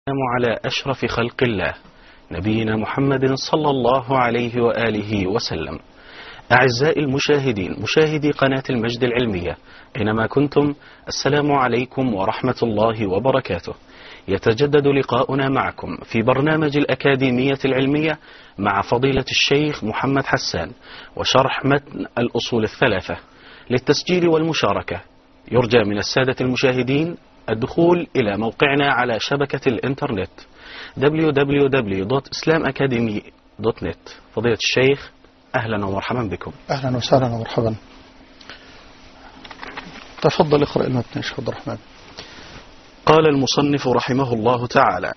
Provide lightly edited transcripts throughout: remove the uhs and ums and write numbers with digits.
على أشرف خلق الله نبينا محمد صلى الله عليه وآله وسلم. أعزائي المشاهدين، مشاهدي قناة المجد العلمية أينما كنتم، السلام عليكم ورحمة الله وبركاته. يتجدد لقاؤنا معكم في برنامج الأكاديمية العلمية مع فضيلة الشيخ محمد حسان وشرح متن الأصول الثلاثة. للتسجيل والمشاركة يرجى من السادة المشاهدين الدخول إلى موقعنا على شبكة الإنترنت www.islamacademy.net. فضيلة الشيخ، أهلا ومرحبا بكم. أهلا وسهلا ومرحبا. تفضل اقرأ المتن يا شيخ عبد الرحمن. قال المصنف رحمه الله تعالى: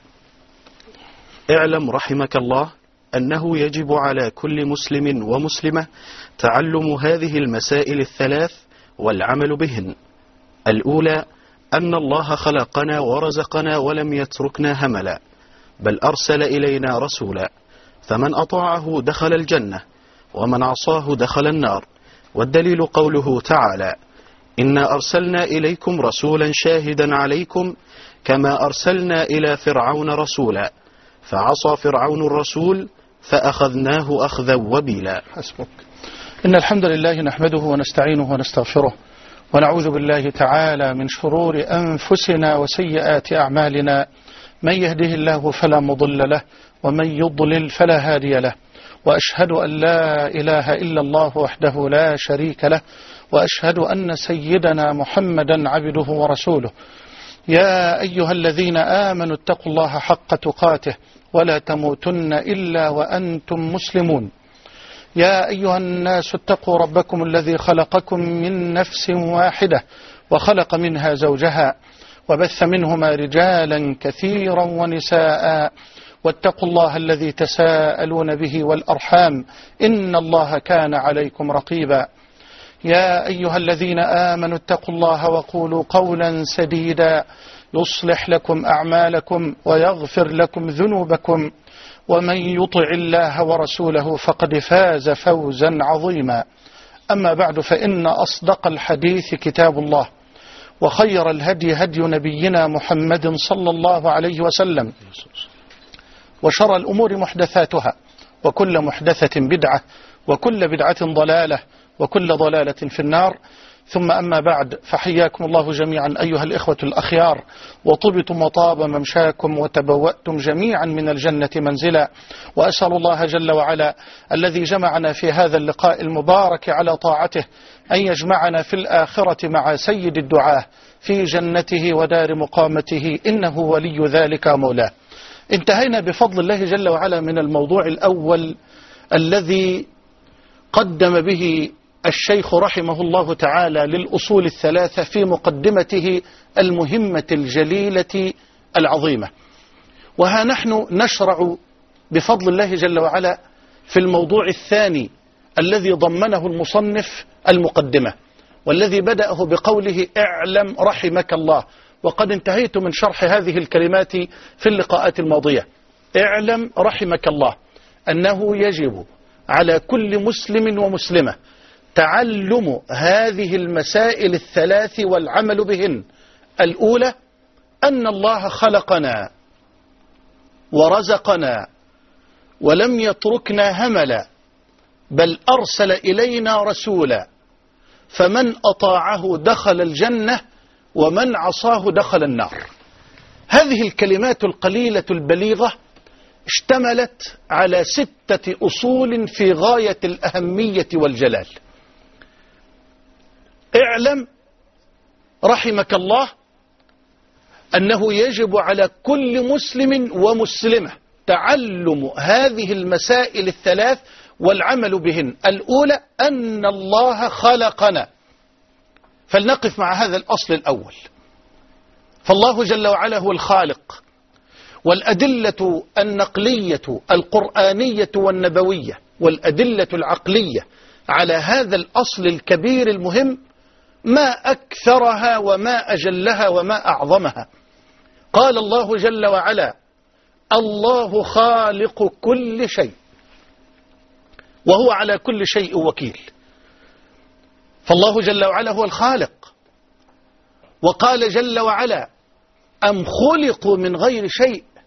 اعلم رحمك الله أنه يجب على كل مسلم ومسلمة تعلم هذه المسائل الثلاث والعمل بهن. الأولى أن الله خلقنا ورزقنا ولم يتركنا هملا، بل أرسل إلينا رسولا، فمن أطاعه دخل الجنة ومن عصاه دخل النار. والدليل قوله تعالى: إنا أرسلنا إليكم رسولا شاهدا عليكم كما أرسلنا إلى فرعون رسولا فعصى فرعون الرسول فأخذناه أخذا وبيلا. حسبك. إن الحمد لله نحمده ونستعينه ونستغفره ونعوذ بالله تعالى من شرور أنفسنا وسيئات أعمالنا، من يهده الله فلا مضل له ومن يضلل فلا هادي له، وأشهد أن لا إله إلا الله وحده لا شريك له، وأشهد أن سيدنا محمدا عبده ورسوله. يا أيها الذين آمنوا اتقوا الله حق تقاته ولا تموتن إلا وأنتم مسلمون. يا أيها الناس اتقوا ربكم الذي خلقكم من نفس واحدة وخلق منها زوجها وبث منهما رجالا كثيرا ونساء، واتقوا الله الذي تساءلون به والأرحام إن الله كان عليكم رقيبا. يا أيها الذين آمنوا اتقوا الله وقولوا قولا سديدا يصلح لكم أعمالكم ويغفر لكم ذنوبكم، ومن يطع الله ورسوله فقد فاز فوزا عظيما. أما بعد، فإن أصدق الحديث كتاب الله، وخير الهدي هدي نبينا محمد صلى الله عليه وسلم، وشر الأمور محدثاتها، وكل محدثة بدعة، وكل بدعة ضلالة، وكل ضلالة في النار. ثم أما بعد، فحياكم الله جميعا أيها الإخوة الأخيار، وطبتم وطاب ممشاكم وتبوأتم جميعا من الجنة منزلا. وأسأل الله جل وعلا الذي جمعنا في هذا اللقاء المبارك على طاعته أن يجمعنا في الآخرة مع سيد الدعاة في جنته ودار مقامته، إنه ولي ذلك مولاه. انتهينا بفضل الله جل وعلا من الموضوع الأول الذي قدم به الشيخ رحمه الله تعالى للأصول الثلاثة في مقدمته المهمة الجليلة العظيمة. وها نحن نشرع بفضل الله جل وعلا في الموضوع الثاني الذي ضمنه المصنف المقدمة، والذي بدأه بقوله اعلم رحمك الله. وقد انتهيت من شرح هذه الكلمات في اللقاءات الماضية. اعلم رحمك الله أنه يجب على كل مسلم ومسلمة تعلم هذه المسائل الثلاث والعمل بهن. الأولى أن الله خلقنا ورزقنا ولم يتركنا هملا، بل أرسل إلينا رسولا، فمن أطاعه دخل الجنة ومن عصاه دخل النار. هذه الكلمات القليلة البليغة اشتملت على 6 أصول في غاية الأهمية والجلال. اعلم رحمك الله أنه يجب على كل مسلم ومسلمة تعلم هذه المسائل الثلاث والعمل بهن. الأولى أن الله خلقنا، فلنقف مع هذا الأصل الأول. فالله جل وعلا هو الخالق، والأدلة النقلية القرآنية والنبوية والأدلة العقلية على هذا الأصل الكبير المهم ما أكثرها وما أجلها وما أعظمها. قال الله جل وعلا: الله خالق كل شيء وهو على كل شيء وكيل. فالله جل وعلا هو الخالق. وقال جل وعلا: أم خلقوا من غير شيء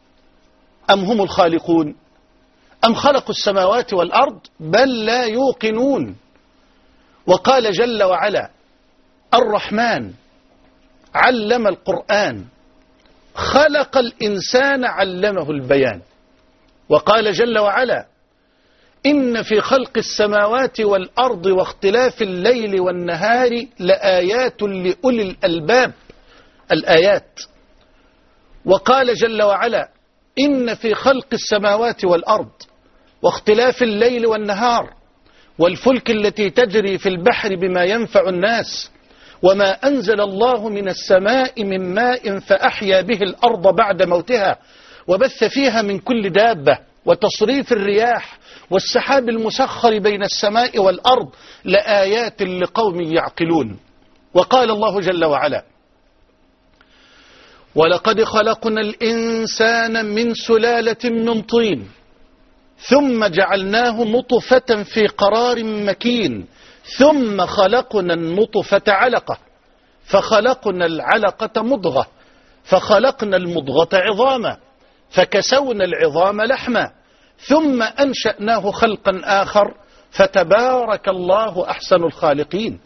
أم هم الخالقون أم خلقوا السماوات والأرض بل لا يوقنون. وقال جل وعلا الرحمن علم القرآن خلق الإنسان علمه البيان. وقال جل وعلا إن في خلق السماوات والأرض واختلاف الليل والنهار لآيات لأولي الألباب الآيات. وقال جل وعلا إن في خلق السماوات والأرض واختلاف الليل والنهار والفلك التي تجري في البحر بما ينفع الناس وما أنزل الله من السماء من ماء فأحيا به الأرض بعد موتها وبث فيها من كل دابة وتصريف الرياح والسحاب المسخر بين السماء والأرض لآيات لقوم يعقلون. وقال الله جل وعلا ولقد خلقنا الإنسان من سلالة من طين ثم جعلناه نطفة في قرار مكين ثم خلقنا النطفة علقة فخلقنا العلقة مضغة فخلقنا المضغة عظاما فكسونا العظام لحما ثم أنشأناه خلقا آخر فتبارك الله أحسن الخالقين.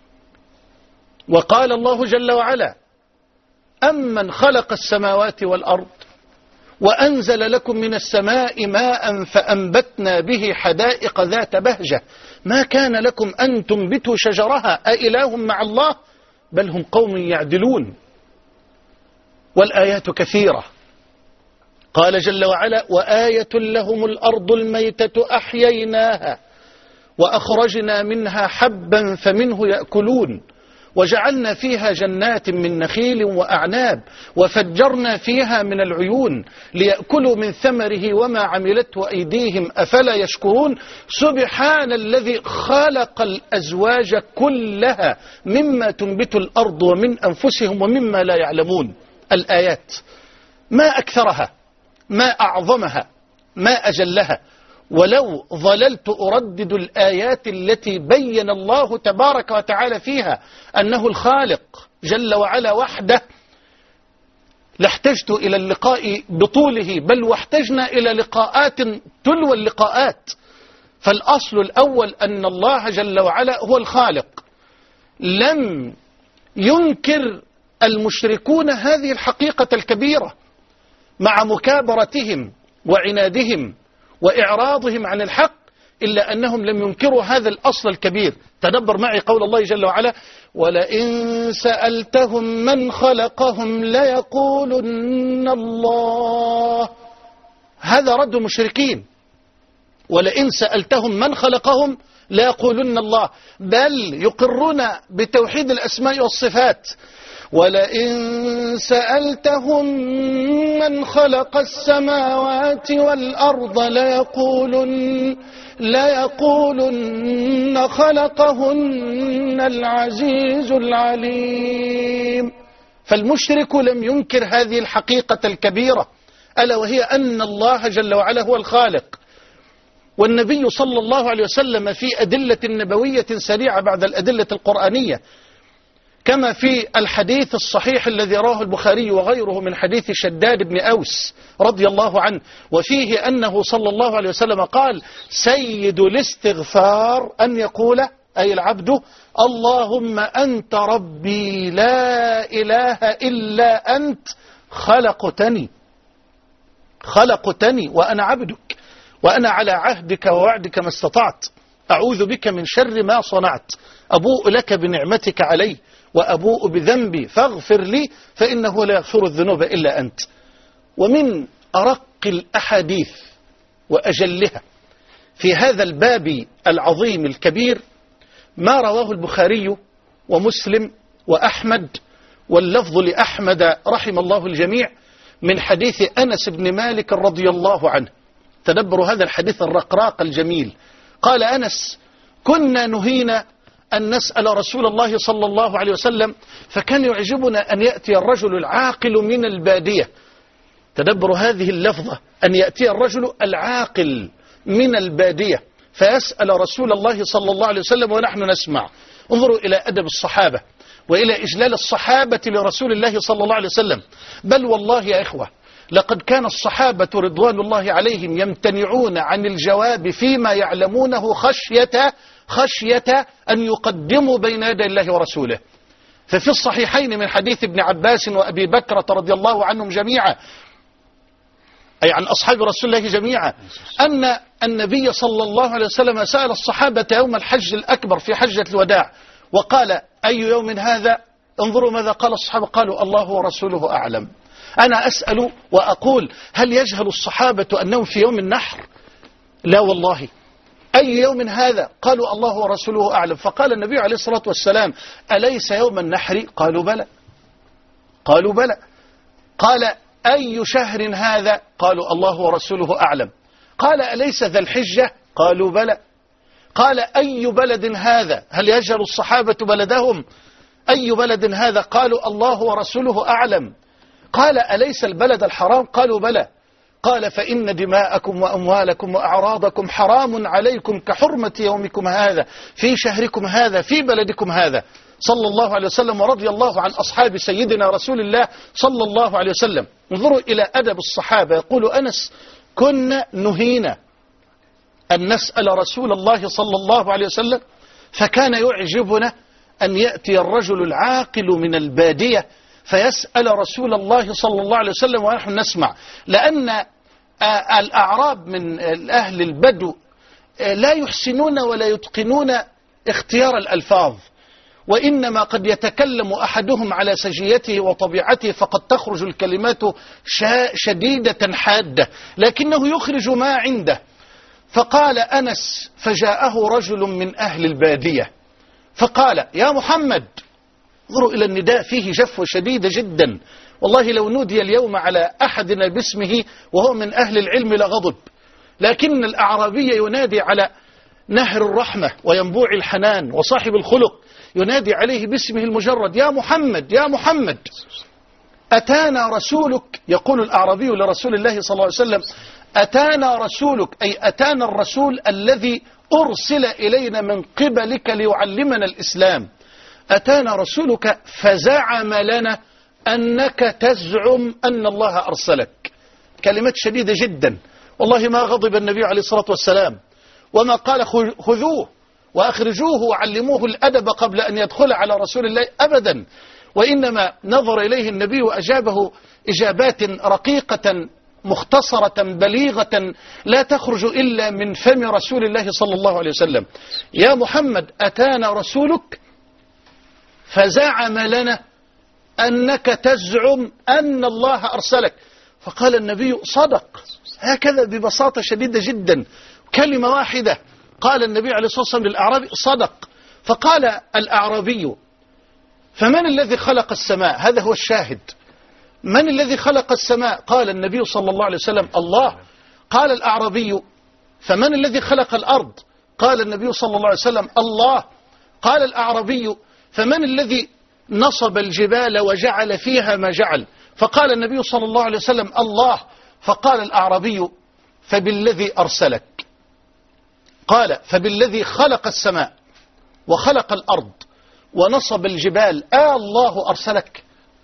وقال الله جل وعلا أمن خلق السماوات والأرض وأنزل لكم من السماء ماء فأنبتنا به حدائق ذات بهجة ما كان لكم أن تنبتوا شجرها أإله مع الله بل هم قوم يعدلون. والآيات كثيرة. قال جل وعلا وآية لهم الأرض الميتة أحييناها وأخرجنا منها حبا فمنه يأكلون وجعلنا فيها جنات من نخيل وأعناب وفجرنا فيها من العيون ليأكلوا من ثمره وما عملته أيديهم أفلا يشكرون سبحان الذي خلق الأزواج كلها مما تنبت الأرض ومن أنفسهم ومما لا يعلمون. الآيات ما أكثرها ما أعظمها ما أجلها. ولو ظللت أردد الآيات التي بين الله تبارك وتعالى فيها أنه الخالق جل وعلا وحده لاحتجت إلى اللقاء بطوله بل واحتجنا إلى لقاءات تلو اللقاءات. فالأصل الأول أن الله جل وعلا هو الخالق. لم ينكر المشركون هذه الحقيقة الكبيرة مع مكابرتهم وعنادهم وإعراضهم عن الحق إلا أنهم لم ينكروا هذا الأصل الكبير. تدبر معي قول الله جل وعلا ولئن سألتهم من خلقهم ليقولن الله. هذا رد المشركين. ولئن سألتهم من خلقهم ليقولن الله بل يقرون بتوحيد الأسماء والصفات. ولئن سألتهم من خلق السماوات والأرض ليقولن خلقهن العزيز العليم. فالمشرك لم ينكر هذه الحقيقة الكبيرة ألا وهي أن الله جل وعلا هو الخالق. والنبي صلى الله عليه وسلم في أدلة نبوية سريعة بعد الأدلة القرآنية كما في الحديث الصحيح الذي رواه البخاري وغيره من حديث شداد بن أوس رضي الله عنه وفيه أنه صلى الله عليه وسلم قال سيد الاستغفار أن يقول أي العبد اللهم أنت ربي لا إله إلا أنت خلقتني وأنا عبدك وأنا على عهدك ووعدك ما استطعت أعوذ بك من شر ما صنعت أبوء لك بنعمتك علي وأبوء بذنبي فاغفر لي فإنه لا يغفر الذنوب إلا أنت. ومن أرق الأحاديث وأجلها في هذا الباب العظيم الكبير ما رواه البخاري ومسلم وأحمد واللفظ لأحمد رحم الله الجميع من حديث أنس بن مالك رضي الله عنه. تدبروا هذا الحديث الرقراق الجميل. قال أنس كنا نهينا أن نسأل رسول الله صلى الله عليه وسلم فكان يعجبنا أن يأتي الرجل العاقل من البادية. تدبروا هذه اللفظة أن يأتي الرجل العاقل من البادية فيسأل رسول الله صلى الله عليه وسلم ونحن نسمع. انظروا إلى أدب الصحابة وإلى إجلال الصحابة لرسول الله صلى الله عليه وسلم. بل والله يا إخوة لقد كان الصحابة رضوان الله عليهم يمتنعون عن الجواب فيما يعلمونه خشية أن يقدموا بين يدي الله ورسوله. ففي الصحيحين من حديث ابن عباس وأبي بكرة رضي الله عنهم جميعا، أي عن أصحاب رسول الله جميعا، أن النبي صلى الله عليه وسلم سأل الصحابة يوم الحج الأكبر في حجة الوداع وقال: أي يوم هذا؟ انظروا ماذا قال الصحابة، قالوا: الله ورسوله أعلم. أنا أسأل وأقول: هل يجهل الصحابة أنهم في يوم النحر؟ لا والله. أي يوم هذا؟ قالوا: الله ورسوله أعلم. فقال النبي عليه الصلاة والسلام: أليس يوم النحر؟ قالوا: بلى. قالوا: بلى. قال: أي شهر هذا؟ قالوا: الله ورسوله أعلم. قال: أليس ذا الحجة؟ قالوا: بلى. قال: أي بلد هذا؟ هل يجهل الصحابة بلدهم؟ أي بلد هذا؟ قالوا: الله ورسوله أعلم. قال: أليس البلد الحرام؟ قالوا: بلى. قال: فإن دماءكم وأموالكم وأعراضكم حرام عليكم كحرمة يومكم هذا في شهركم هذا في بلدكم هذا، صلى الله عليه وسلم. ورضي الله عن أصحاب سيدنا رسول الله صلى الله عليه وسلم. انظروا إلى أدب الصحابة. يقول أنس: كنا نهينا أن نسأل رسول الله صلى الله عليه وسلم، فكان يعجبنا أن يأتي الرجل العاقل من البادية فيسأل رسول الله صلى الله عليه وسلم ونحن نسمع، لأن الأعراب من أهل البدو لا يحسنون ولا يتقنون اختيار الألفاظ، وإنما قد يتكلم أحدهم على سجيته وطبيعته فقد تخرج الكلمات شديدة حادة، لكنه يخرج ما عنده. فقال أنس: فجاءه رجل من أهل البادية فقال: يا محمد. انظروا إلى النداء، فيه جفوة شديدة جدا. والله لو نودي اليوم على أحدنا باسمه وهو من أهل العلم لغضب، لكن الأعرابي ينادي على نهر الرحمة وينبوع الحنان وصاحب الخلق، ينادي عليه باسمه المجرد: يا محمد، يا محمد، أتانا رسولك. يقول الأعرابي لرسول الله صلى الله عليه وسلم: أتانا رسولك، أي أتانا الرسول الذي أرسل إلينا من قبلك ليعلمنا الإسلام. أتانا رسولك فزعم لنا أنك تزعم أن الله أرسلك. كلمات شديدة جدا. والله ما غضب النبي عليه الصلاة والسلام، وما قال: خذوه وأخرجوه وعلموه الأدب قبل أن يدخل على رسول الله أبدا، وإنما نظر إليه النبي وأجابه إجابات رقيقة مختصرة بليغة لا تخرج إلا من فم رسول الله صلى الله عليه وسلم. يا محمد، أتانا رسولك فزعم لنا أنك تزعم أن الله أرسلك. فقال النبي: صدق. هكذا ببساطة شديدة جدا، كلمة واحدة. قال النبي عليه الصلاة والسلام للأعرابي: صدق. فقال الأعرابي: فمن الذي خلق السماء؟ هذا هو الشاهد. من الذي خلق السماء؟ قال النبي صلى الله عليه وسلم: الله. قال الأعرابي: فمن الذي خلق الأرض؟ قال النبي صلى الله عليه وسلم: الله. قال الأعرابي: فمن الذي نصب الجبال وجعل فيها ما جعل؟ فقال النبي صلى الله عليه وسلم: الله. فقال الأعرابي: فبالذي أرسلك. قال: فبالذي خلق السماء وخلق الأرض ونصب الجبال الله أرسلك؟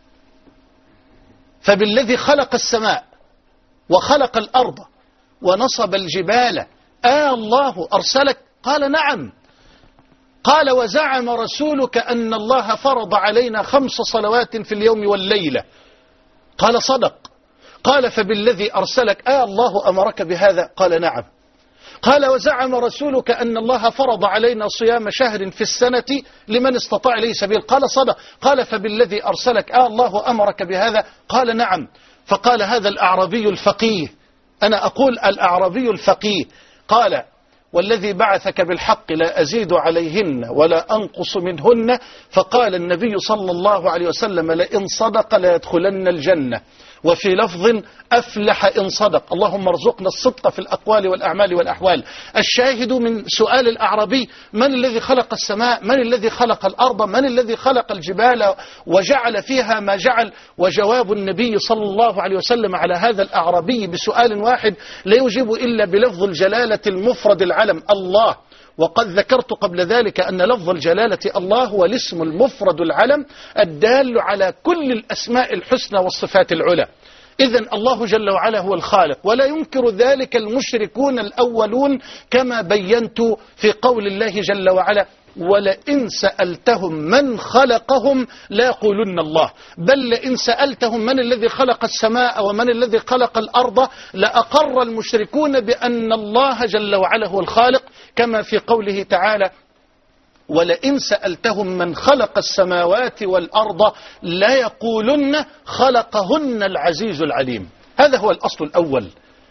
فبالذي خلق السماء وخلق الأرض ونصب الجبال الله أرسلك؟ قال: نعم. قال: وزعم رسولك أن الله فرض علينا 5 صلوات في اليوم والليلة؟ قال: صدق. قال: فبالذي أرسلك الله أمرك بهذا؟ قال: نعم. قال: وزعم رسولك أن الله فرض علينا صيام شهر في السنة لمن استطاع إليه سبيل؟ قال: صدق. قال: فبالذي أرسلك الله أمرك بهذا؟ قال: نعم. فقال هذا الأعرابي الفقيه، أنا أقول الأعرابي الفقيه، قال: والذي بعثك بالحق لا أزيد عليهن ولا أنقص منهن. فقال النبي صلى الله عليه وسلم: لئن صدق ليدخلن الجنة. وفي لفظ: أفلح إن صدق. اللهم ارزقنا الصدق في الأقوال والأعمال والأحوال. الشاهد من سؤال الأعرابي: من الذي خلق السماء؟ من الذي خلق الأرض؟ من الذي خلق الجبال وجعل فيها ما جعل؟ وجواب النبي صلى الله عليه وسلم على هذا الأعرابي بسؤال واحد لا يجيب إلا بلفظ الجلالة المفرد العلم: الله. وقد ذكرت قبل ذلك أن لفظ الجلالة الله هو الاسم المفرد العلم الدال على كل الأسماء الحسنى والصفات العلى. إذن الله جل وعلا هو الخالق، ولا ينكر ذلك المشركون الأولون كما بينت في قول الله جل وعلا: ولئن سألتهم من خلقهم لا يقولن الله، بل لئن سألتهم من الذي خلق السماء ومن الذي خلق الأرض لأقر المشركون بأن الله جل وعلا هو الخالق، كما في قوله تعالى: ولئن سألتهم من خلق السماوات والأرض لا يقولن خلقهن العزيز العليم. هذا هو الأصل الأول،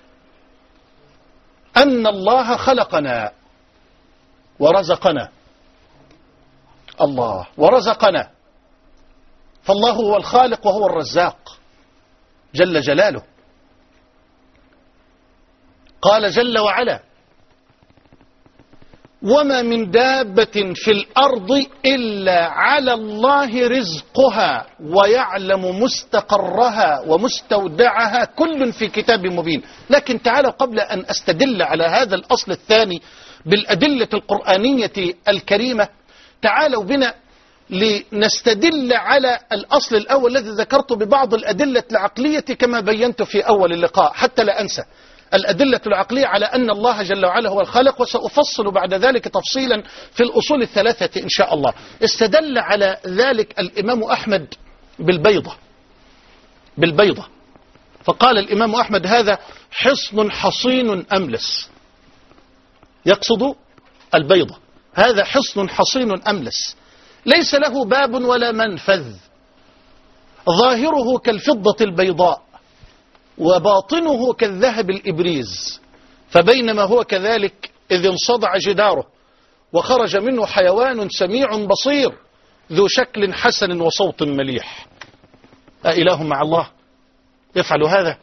أن الله خلقنا ورزقنا، الله ورزقنا، فالله هو الخالق وهو الرزاق جل جلاله. قال جل وعلا: وما من دابة في الأرض إلا على الله رزقها ويعلم مستقرها ومستودعها كل في كتاب مبين. لكن تعالوا قبل أن أستدل على هذا الأصل الثاني بالأدلة القرآنية الكريمة، تعالوا بنا لنستدل على الأصل الأول الذي ذكرته ببعض الأدلة العقلية كما بينت في أول اللقاء حتى لا أنسى. الأدلة العقلية على أن الله جل وعلا هو الخالق، وسأفصل بعد ذلك تفصيلا في الأصول الثلاثة إن شاء الله. استدل على ذلك الإمام أحمد بالبيضة، فقال الإمام أحمد: هذا حصن حصين أملس، يقصد البيضة، هذا حصن حصين أملس ليس له باب ولا منفذ، ظاهره كالفضة البيضاء وباطنه كالذهب الإبريز، فبينما هو كذلك إذ انصدع جداره وخرج منه حيوان سميع بصير ذو شكل حسن وصوت مليح. أإله مع الله يفعل هذا؟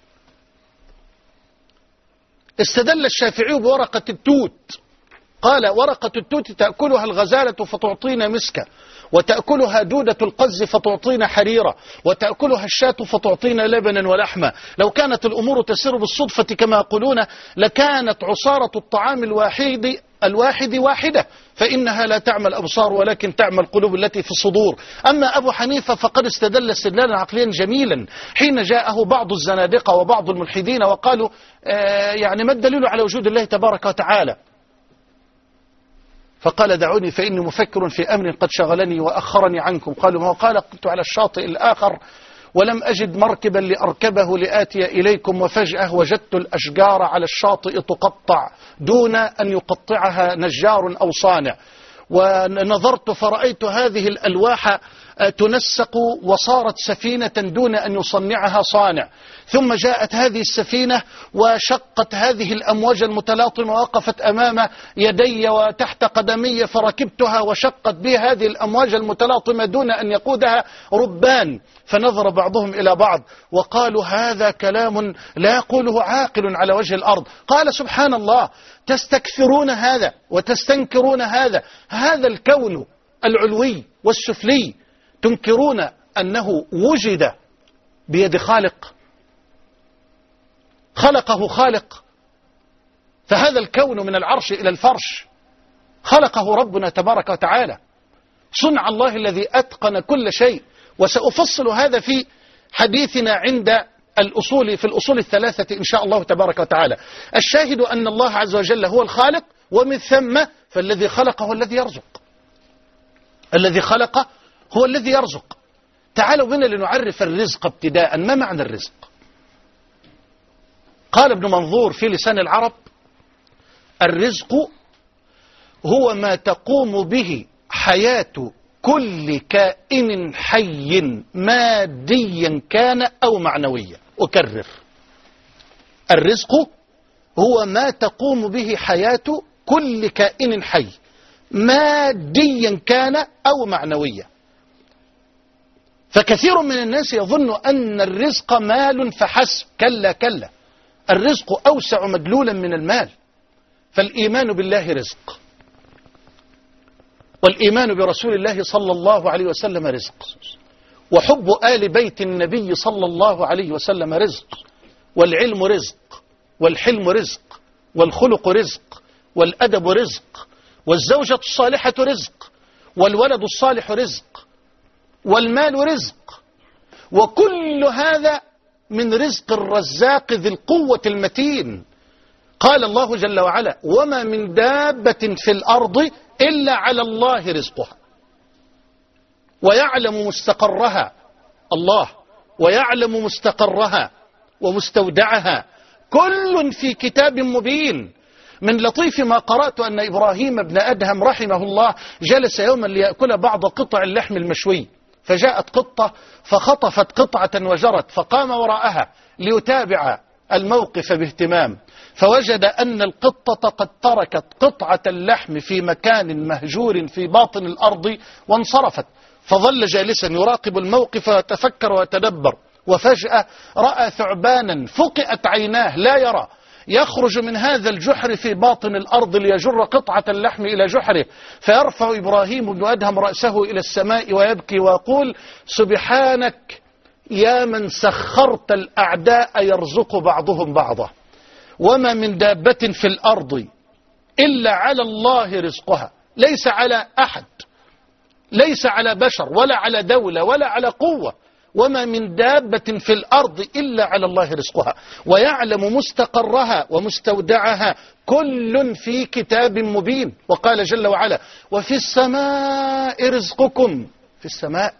استدل الشافعي بورقة التوت، قال: ورقة التوت تأكلها الغزالة فتعطينا مسكا، وتأكلها دودة القز فتعطينا حريرة، وتأكلها الشاة فتعطينا لبنا ولحما. لو كانت الأمور تسير بالصدفة كما يقولون لكانت عصارة الطعام الواحد واحدة، فإنها لا تعمى الأبصار ولكن تعمى القلوب التي في الصدور. أما أبو حنيفة فقد استدل استدلالا عقليا جميلا حين جاءه بعض الزنادقة وبعض الملحدين وقالوا: يعني ما الدليل على وجود الله تبارك وتعالى؟ فقال: دعوني فإني مفكر في أمر قد شغلني وأخرني عنكم. قالوا: ما هو؟ قال: كنت على الشاطئ الآخر ولم أجد مركبا لأركبه لآتي إليكم، وفجأة وجدت الأشجار على الشاطئ تقطع دون أن يقطعها نجار أو صانع، ونظرت فرأيت هذه الألواح تنسق وصارت سفينة دون أن يصنعها صانع، ثم جاءت هذه السفينة وشقت هذه الأمواج المتلاطمة ووقفت أمام يدي وتحت قدمي فركبتها وشقت بها هذه الأمواج المتلاطمة دون أن يقودها ربان. فنظر بعضهم إلى بعض وقالوا: هذا كلام لا يقوله عاقل على وجه الأرض. قال: سبحان الله، تستكثرون هذا وتستنكرون هذا الكون العلوي والسفلي، تنكرون أنه وجد بيد خالق، خلقه خالق. فهذا الكون من العرش إلى الفرش خلقه ربنا تبارك وتعالى، صنع الله الذي أتقن كل شيء. وسأفصل هذا في حديثنا عند في الأصول الثلاثة إن شاء الله تبارك وتعالى. الشاهد أن الله عز وجل هو الخالق، ومن ثم فالذي خلق هو الذي يرزق، الذي خلق هو الذي يرزق. تعالوا بنا لنعرف الرزق ابتداء. ما معنى الرزق؟ قال ابن منظور في لسان العرب: الرزق هو ما تقوم به حياة كل كائن حي ماديا كان أو معنويا. أكرر: الرزق هو ما تقوم به حياة كل كائن حي ماديا كان أو معنويا. فكثير من الناس يظن أن الرزق مال فحسب. كلا كلا، الرزق أوسع مدلولا من المال. فالإيمان بالله رزق، والإيمان برسول الله صلى الله عليه وسلم رزق، وحب آل بيت النبي صلى الله عليه وسلم رزق، والعلم رزق، والحلم رزق، والخلق رزق، والأدب رزق، والزوجة الصالحة رزق، والولد الصالح رزق، والمال رزق. وكل هذا من رزق الرزاق ذي القوة المتين. قال الله جل وعلا: وما من دابة في الأرض إلا على الله رزقها ويعلم مستقرها، الله، ويعلم مستقرها ومستودعها، كل في كتاب مبين. من لطيف ما قرأت أن إبراهيم بن أدهم رحمه الله جلس يوما ليأكل بعض قطع اللحم المشوي، فجاءت قطة فخطفت قطعة وجرت، فقام وراءها ليتابع الموقف باهتمام، فوجد أن القطة قد تركت قطعة اللحم في مكان مهجور في باطن الأرض وانصرفت، فظل جالسا يراقب الموقف ويتفكر ويتدبر، وفجأة رأى ثعبانا فقئت عيناه لا يرى يخرج من هذا الجحر في باطن الأرض ليجر قطعة اللحم إلى جحره، فيرفع إبراهيم بن أدهم رأسه إلى السماء ويبكي ويقول: سبحانك يا من سخرت الأعداء يرزق بعضهم بعضا، وما من دابة في الأرض إلا على الله رزقها، ليس على أحد، ليس على بشر ولا على دولة ولا على قوة، وما من دابة في الأرض إلا على الله رزقها ويعلم مستقرها ومستودعها، كل في كتاب مبين. وقال جل وعلا: وفي السماء رزقكم. في السماء،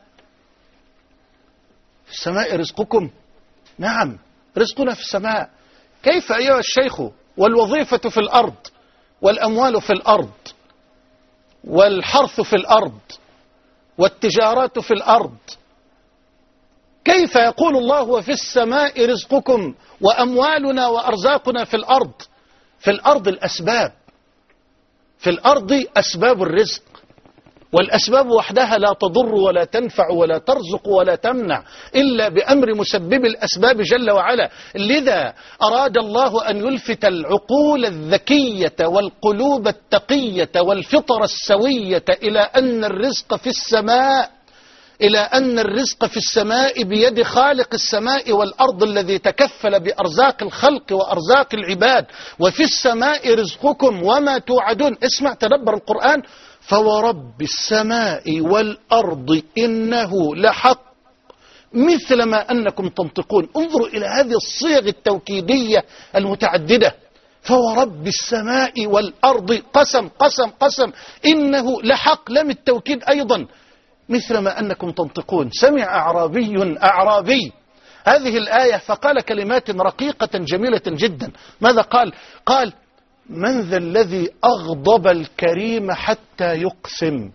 في السماء رزقكم، نعم رزقنا في السماء. كيف أيها الشيخ والوظيفة في الأرض والأموال في الأرض والحرث في الأرض والتجارات في الأرض، كيف يقول الله وفي السماء رزقكم وأموالنا وأرزاقنا في الأرض؟ في الأرض الأسباب، في الأرض أسباب الرزق، والأسباب وحدها لا تضر ولا تنفع ولا ترزق ولا تمنع إلا بأمر مسبب الأسباب جل وعلا. لذا أراد الله أن يلفت العقول الذكية والقلوب التقية والفطر السوية إلى أن الرزق في السماء، إلى أن الرزق في السماء بيد خالق السماء والأرض الذي تكفل بأرزاق الخلق وأرزاق العباد. وفي السماء رزقكم وما توعدون. اسمع، تدبر القرآن: فورب السماء والأرض إنه لحق مثل ما أنكم تنطقون. انظروا إلى هذه الصيغ التوكيدية المتعددة: فورب السماء والأرض، قسم قسم قسم، إنه لحق، لم التوكيد أيضا، مثل ما أنكم تنطقون. سمع أعرابي هذه الآية فقال كلمات رقيقة جميلة جدا. ماذا قال؟ قال: من ذا الذي أغضب الكريم حتى يقسم؟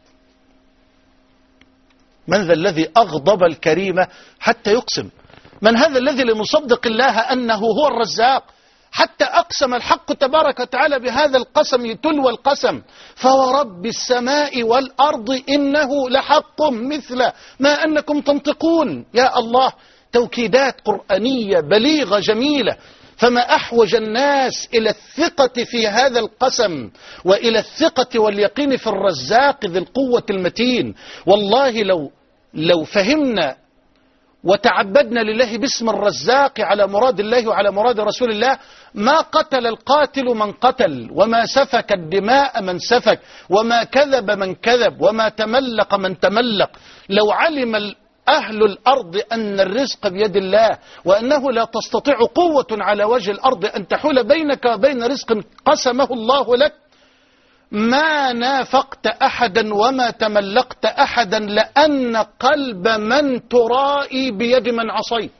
من ذا الذي أغضب الكريم حتى يقسم؟ من هذا الذي لمصدق الله أنه هو الرزاق حتى أقسم الحق تبارك وتعالى بهذا القسم تلو القسم: فورب السماء والأرض إنه لحق مثل ما أنكم تنطقون. يا الله، توكيدات قرآنية بليغة جميلة. فما أحوج الناس إلى الثقة في هذا القسم وإلى الثقة واليقين في الرزاق ذي القوة المتين. والله لو فهمنا وتعبدنا لله باسم الرزاق على مراد الله وعلى مراد رسول الله، ما قتل القاتل من قتل، وما سفك الدماء من سفك، وما كذب من كذب، وما تملق من تملق. لو علم أهل الأرض أن الرزق بيد الله، وأنه لا تستطيع قوة على وجه الأرض أن تحول بينك وبين رزق قسمه الله لك، ما نافقت أحدا وما تملقت أحدا، لأن قلب من ترائي بيد من عصيت.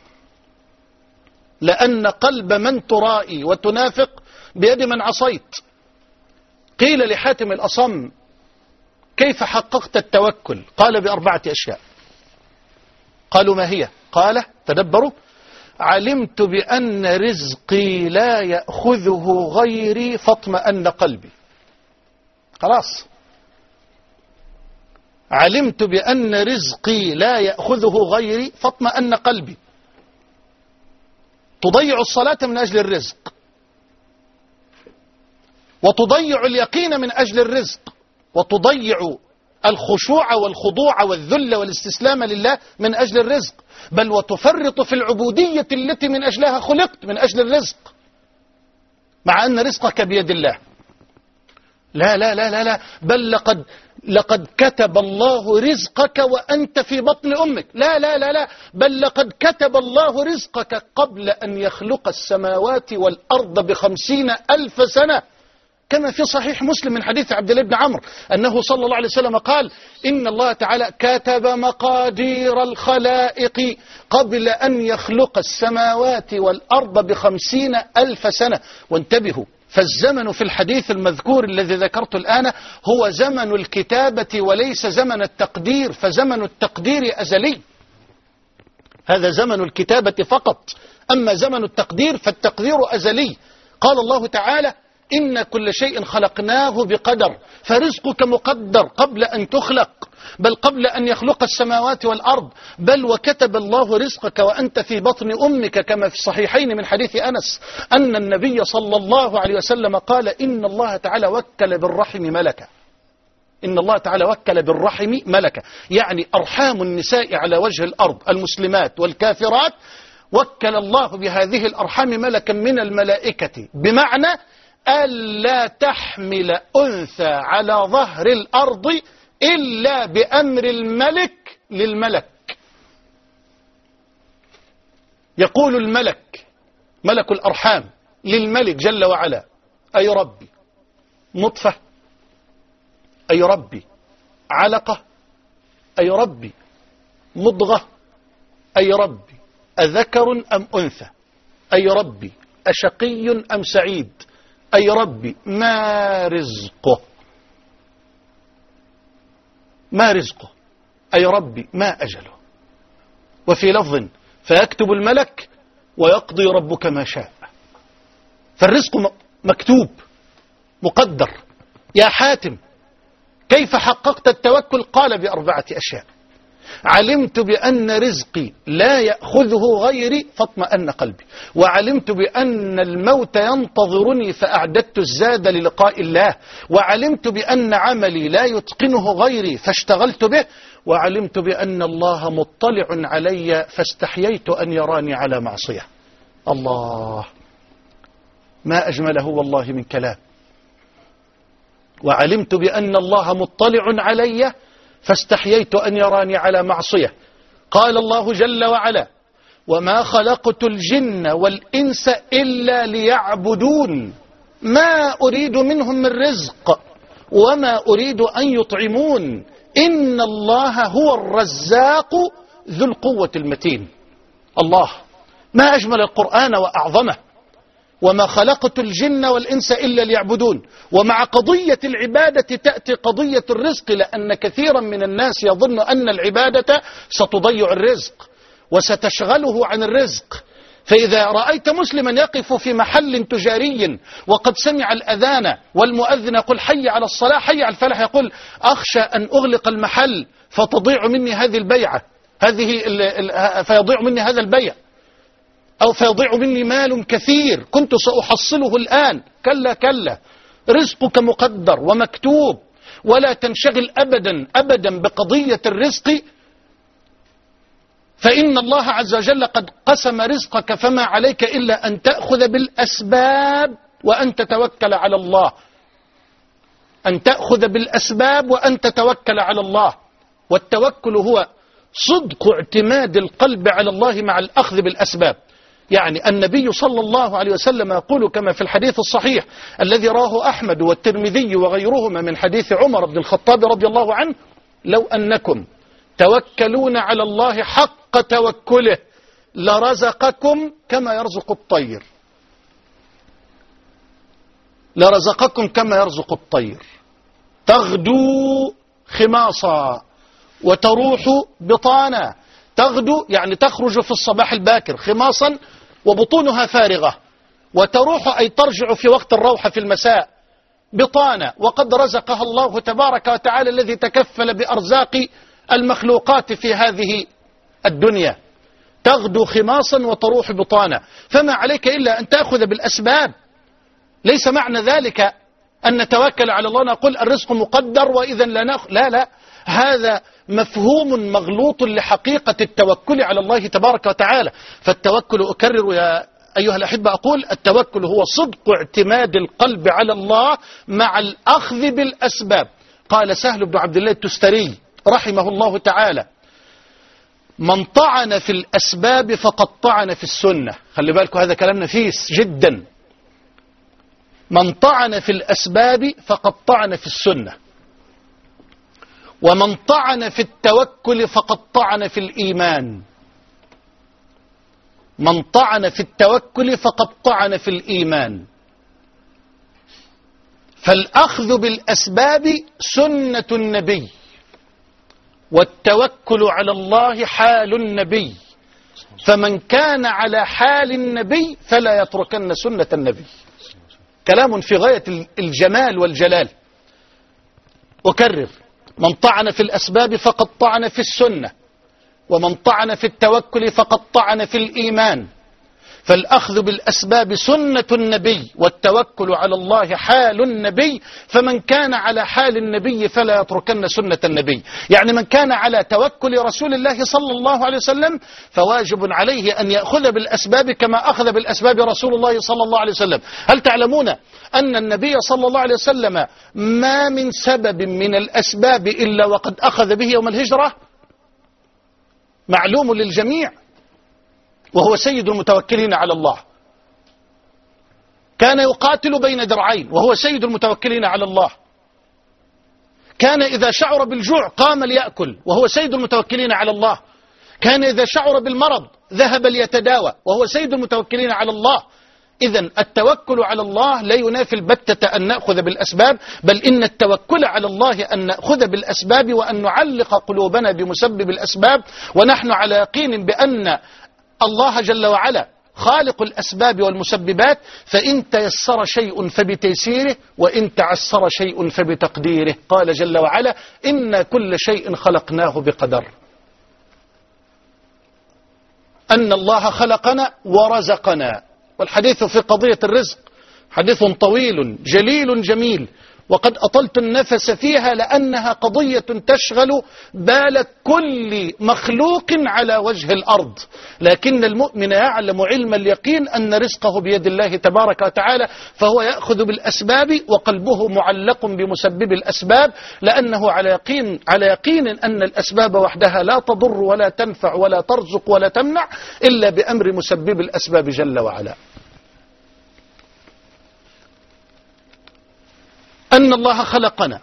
لأن قلب من ترائي وتنافق بيد من عصيت. قيل لحاتم الأصم: كيف حققت التوكل؟ قال: ب4 أشياء. قالوا: ما هي؟ قال: تدبروا: علمت بأن رزقي لا يأخذه غيري فاطمأن قلبي. خلاص، علمت بأن رزقي لا يأخذه غيري فاطمأن قلبي. تضيع الصلاة من أجل الرزق، وتضيع اليقين من أجل الرزق، وتضيع الخشوع والخضوع والذل والاستسلام لله من أجل الرزق، بل وتفرط في العبودية التي من أجلها خلقت من أجل الرزق، مع أن رزقك بيد الله. لا لا لا لا لا، بل لقد لقد كتب الله رزقك وأنت في بطن أمك. لا لا لا لا، بل لقد كتب الله رزقك قبل أن يخلق السماوات والأرض ب50,000 سنة، كما في صحيح مسلم من حديث عبد الله بن عمرو أنه صلى الله عليه وسلم قال: إن الله تعالى كتب مقادير الخلائق قبل أن يخلق السماوات والأرض ب50,000 سنة. وانتبهوا، فالزمن في الحديث المذكور الذي ذكرت الآن هو زمن الكتابة وليس زمن التقدير، فزمن التقدير أزلي، هذا زمن الكتابة فقط، أما زمن التقدير فالتقدير أزلي. قال الله تعالى: إن كل شيء خلقناه بقدر، فرزقك مقدر قبل أن تخلق، بل قبل أن يخلق السماوات والأرض، بل وكتب الله رزقك وأنت في بطن أمك، كما في الصحيحين من حديث أنس أن النبي صلى الله عليه وسلم قال: إن الله تعالى وكل بالرحم ملكا. إن الله تعالى وكل بالرحم ملكا، يعني أرحام النساء على وجه الأرض المسلمات والكافرات وكل الله بهذه الأرحام ملكا من الملائكة، بمعنى ألا تحمل أنثى على ظهر الأرض إلا بأمر الملك للملك. يقول الملك، ملك الأرحام، للملك جل وعلا: أي ربي نطفة، أي ربي علقة، أي ربي مضغة، أي ربي أذكر أم أنثى، أي ربي أشقي أم سعيد، أي ربي ما رزقه، ما رزقه، أي ربي ما أجله. وفي لفظ: فيكتب الملك ويقضي ربك ما شاء. فالرزق مكتوب مقدر. يا حاتم كيف حققت التوكل؟ قال: ب4 أشياء: علمت بأن رزقي لا يأخذه غيري فاطمأن قلبي، وعلمت بأن الموت ينتظرني فأعددت الزاد للقاء الله، وعلمت بأن عملي لا يتقنه غيري فاشتغلت به، وعلمت بأن الله مطلع علي فاستحييت أن يراني على معصية. الله، ما أجمله والله من كلام. وعلمت بأن الله مطلع علي فاستحييت أن يراني على معصية. قال الله جل وعلا: وما خلقت الجن والإنس إلا ليعبدون ما أريد منهم من رزق وما أريد أن يطعمون إن الله هو الرزاق ذو القوة المتين. الله، ما أجمل القرآن وأعظمه. وما خلقت الجن والإنس إلا ليعبدون. ومع قضية العبادة تأتي قضية الرزق، لأن كثيرا من الناس يظن أن العبادة ستضيع الرزق وستشغله عن الرزق. فإذا رأيت مسلما يقف في محل تجاري وقد سمع الأذان والمؤذن يقول: حي على الصلاة، حي على الفلاح، يقول: أخشى أن أغلق المحل فتضيع مني هذه البيعة، فيضيع مني هذا البيع، أو فيضيع مني مال كثير كنت سأحصله الآن. كلا كلا، رزقك مقدر ومكتوب، ولا تنشغل أبدا أبدا بقضية الرزق، فإن الله عز وجل قد قسم رزقك، فما عليك إلا أن تأخذ بالأسباب وأن تتوكل على الله. أن تأخذ بالأسباب وأن تتوكل على الله. والتوكل هو صدق اعتماد القلب على الله مع الأخذ بالأسباب. يعني النبي صلى الله عليه وسلم يقول كما في الحديث الصحيح الذي رواه أحمد والترمذي وغيرهما من حديث عمر بن الخطاب رضي الله عنه: لو أنكم توكلون على الله حق توكله لرزقكم كما يرزق الطير، لرزقكم كما يرزق الطير، تغدو خماصا وتروح بطانا. تغدو يعني تخرج في الصباح الباكر خماصا وبطونها فارغة، وتروح أي ترجع في وقت الروح في المساء بطانا، وقد رزقها الله تبارك وتعالى الذي تكفل بأرزاق المخلوقات في هذه الدنيا. تغدو خماصا وتروح بطانا، فما عليك إلا أن تأخذ بالأسباب. ليس معنى ذلك أن نتوكل على الله نقول الرزق مقدر وإذا لا نأخذ، لا لا، هذا مفهوم مغلوط لحقيقة التوكل على الله تبارك وتعالى. فالتوكل، أكرر يا أيها الأحبة أقول، التوكل هو صدق اعتماد القلب على الله مع الأخذ بالأسباب. قال سهل بن عبد الله التستري رحمه الله تعالى: من طعن في الأسباب فقد طعن في السنة. خلي بالكم هذا كلام نفيس جدا. من طعن في الأسباب فقد طعن في السنة، ومن طعن في التوكل فقد طعن في الإيمان. من طعن في التوكل فقد طعن في الإيمان. فالأخذ بالأسباب سنة النبي، والتوكل على الله حال النبي، فمن كان على حال النبي فلا يتركن سنة النبي. كلام في غاية الجمال والجلال. أكرر: من طعن في الأسباب فقد طعن في السنة، ومن طعن في التوكل فقد طعن في الإيمان. فالأخذ بالأسباب سنة النبي، والتوكل على الله حال النبي، فمن كان على حال النبي فلا يتركن سنة النبي. يعني من كان على توكل رسول الله صلى الله عليه وسلم فواجب عليه أن يأخذ بالأسباب كما أخذ بالأسباب رسول الله صلى الله عليه وسلم. هل تعلمون أن النبي صلى الله عليه وسلم ما من سبب من الأسباب إلا وقد أخذ به يوم الهجرة؟ معلوم للجميع، وهو سيد المتوكلين على الله. كان يقاتل بين درعين وهو سيد المتوكلين على الله. كان إذا شعر بالجوع قام ليأكل وهو سيد المتوكلين على الله. كان إذا شعر بالمرض ذهب ليتداوى وهو سيد المتوكلين على الله. إذن التوكل على الله لا ينافي البتة أن نأخذ بالأسباب، بل إن التوكل على الله أن نأخذ بالأسباب وأن نعلق قلوبنا بمسبب الأسباب، ونحن على يقين بأن الله جل وعلا خالق الأسباب والمسببات. فإن تيسر شيء فبتيسيره، وإن تعسر شيء فبتقديره. قال جل وعلا: إن كل شيء خلقناه بقدر. أن الله خلقنا ورزقنا. والحديث في قضية الرزق حديث طويل جليل جميل، وقد أطلت النفس فيها لأنها قضية تشغل بال كل مخلوق على وجه الأرض. لكن المؤمن يعلم علم اليقين أن رزقه بيد الله تبارك وتعالى، فهو يأخذ بالأسباب وقلبه معلق بمسبب الأسباب، لأنه على يقين أن الأسباب وحدها لا تضر ولا تنفع ولا ترزق ولا تمنع إلا بأمر مسبب الأسباب جل وعلا. أن الله خلقنا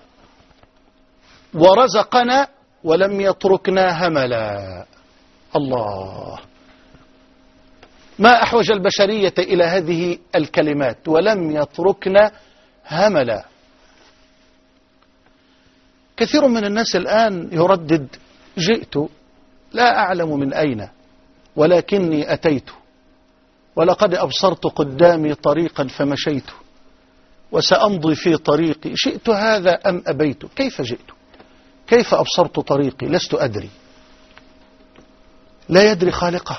ورزقنا ولم يتركنا هملا. الله، ما أحوج البشرية إلى هذه الكلمات: ولم يتركنا هملا. كثير من الناس الآن يردد: جئت لا أعلم من أين ولكني أتيت، ولقد أبصرت قدامي طريقا فمشيت، وسأمضي في طريقي، شئت هذا أم أبيت. كيف جئت؟ كيف أبصرت طريقي؟ لست أدري. لا يدري خالقه،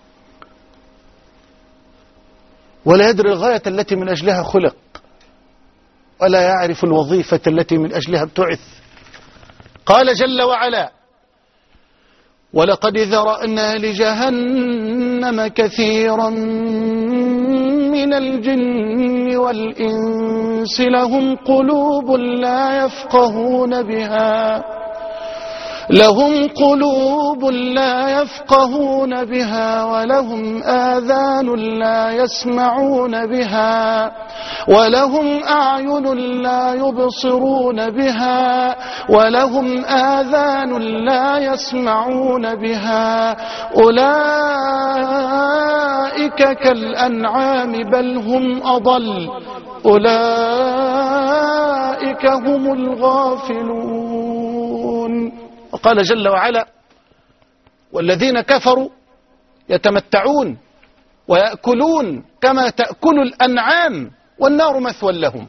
ولا يدري الغاية التي من أجلها خلق، ولا يعرف الوظيفة التي من أجلها ابتعث. قال جل وعلا: ولقد ذرأنا لجهنم كثيرا من الجن والإنس لهم قلوب لا يفقهون بها ولهم آذان لا يسمعون بها ولهم أعين لا يبصرون بها ولهم آذان لا يسمعون بها أولئك كالأنعام بل هم أضل أولئك هم الغافلون. وقال جل وعلا: والذين كفروا يتمتعون ويأكلون كما تأكل الأنعام والنار مثوى لهم.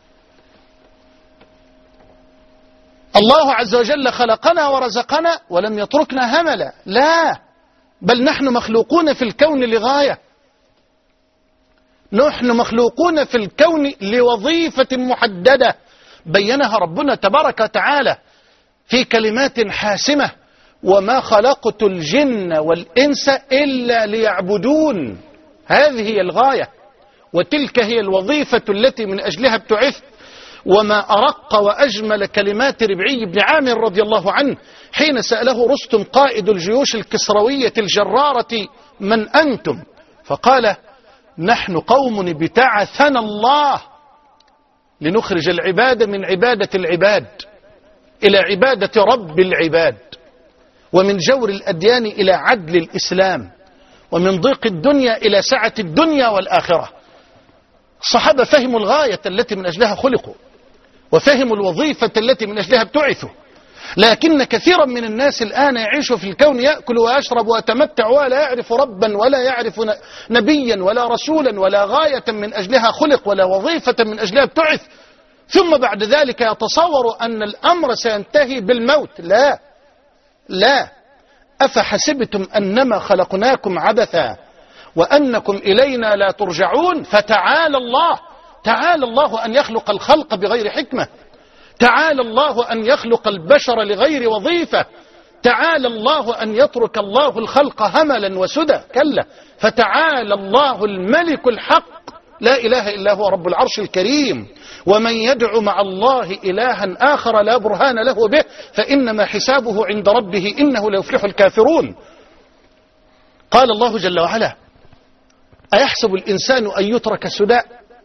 الله عز وجل خلقنا ورزقنا ولم يتركنا هملا، لا، بل نحن مخلوقون في الكون لغاية. نحن مخلوقون في الكون لوظيفة محددة بينها ربنا تبارك وتعالى في كلمات حاسمة: وما خلقت الجن والإنس إلا ليعبدون. هذه هي الغاية، وتلك هي الوظيفة التي من أجلها ابتعثت. وما أرق وأجمل كلمات ربعي بن عامر رضي الله عنه حين سأله رستم قائد الجيوش الكسروية الجرارة: من أنتم؟ فقال: نحن قوم ابتعثنا الله لنخرج العباد من عبادة العباد إلى عبادة رب العباد، ومن جور الأديان إلى عدل الإسلام، ومن ضيق الدنيا إلى سعة الدنيا والآخرة. الصحابة فهموا الغاية التي من أجلها خلقوا، وفهموا الوظيفة التي من أجلها ابتعثوا. لكن كثيرا من الناس الآن يعيش في الكون، يأكل ويشرب ويتمتع ولا يعرف ربا ولا يعرف نبيا ولا رسولا ولا غاية من أجلها خلق ولا وظيفة من أجلها ابتعث، ثم بعد ذلك يتصور أن الأمر سينتهي بالموت. لا لا، أفحسبتم أنما خلقناكم عبثا وأنكم إلينا لا ترجعون. فتعالى الله، تعالى الله أن يخلق الخلق بغير حكمة، تعالى الله أن يخلق البشر لغير وظيفة، تعالى الله أن يترك الله الخلق هملا وسدى. كلا، فتعالى الله الملك الحق لا إله إلا هو رب العرش الكريم. ومن يدع مع الله إلها آخر لا برهان له به فإنما حسابه عند ربه إنه لا يفلح الكافرون. قال الله جل وعلا: أيحسب الإنسان أن يترك سدى؟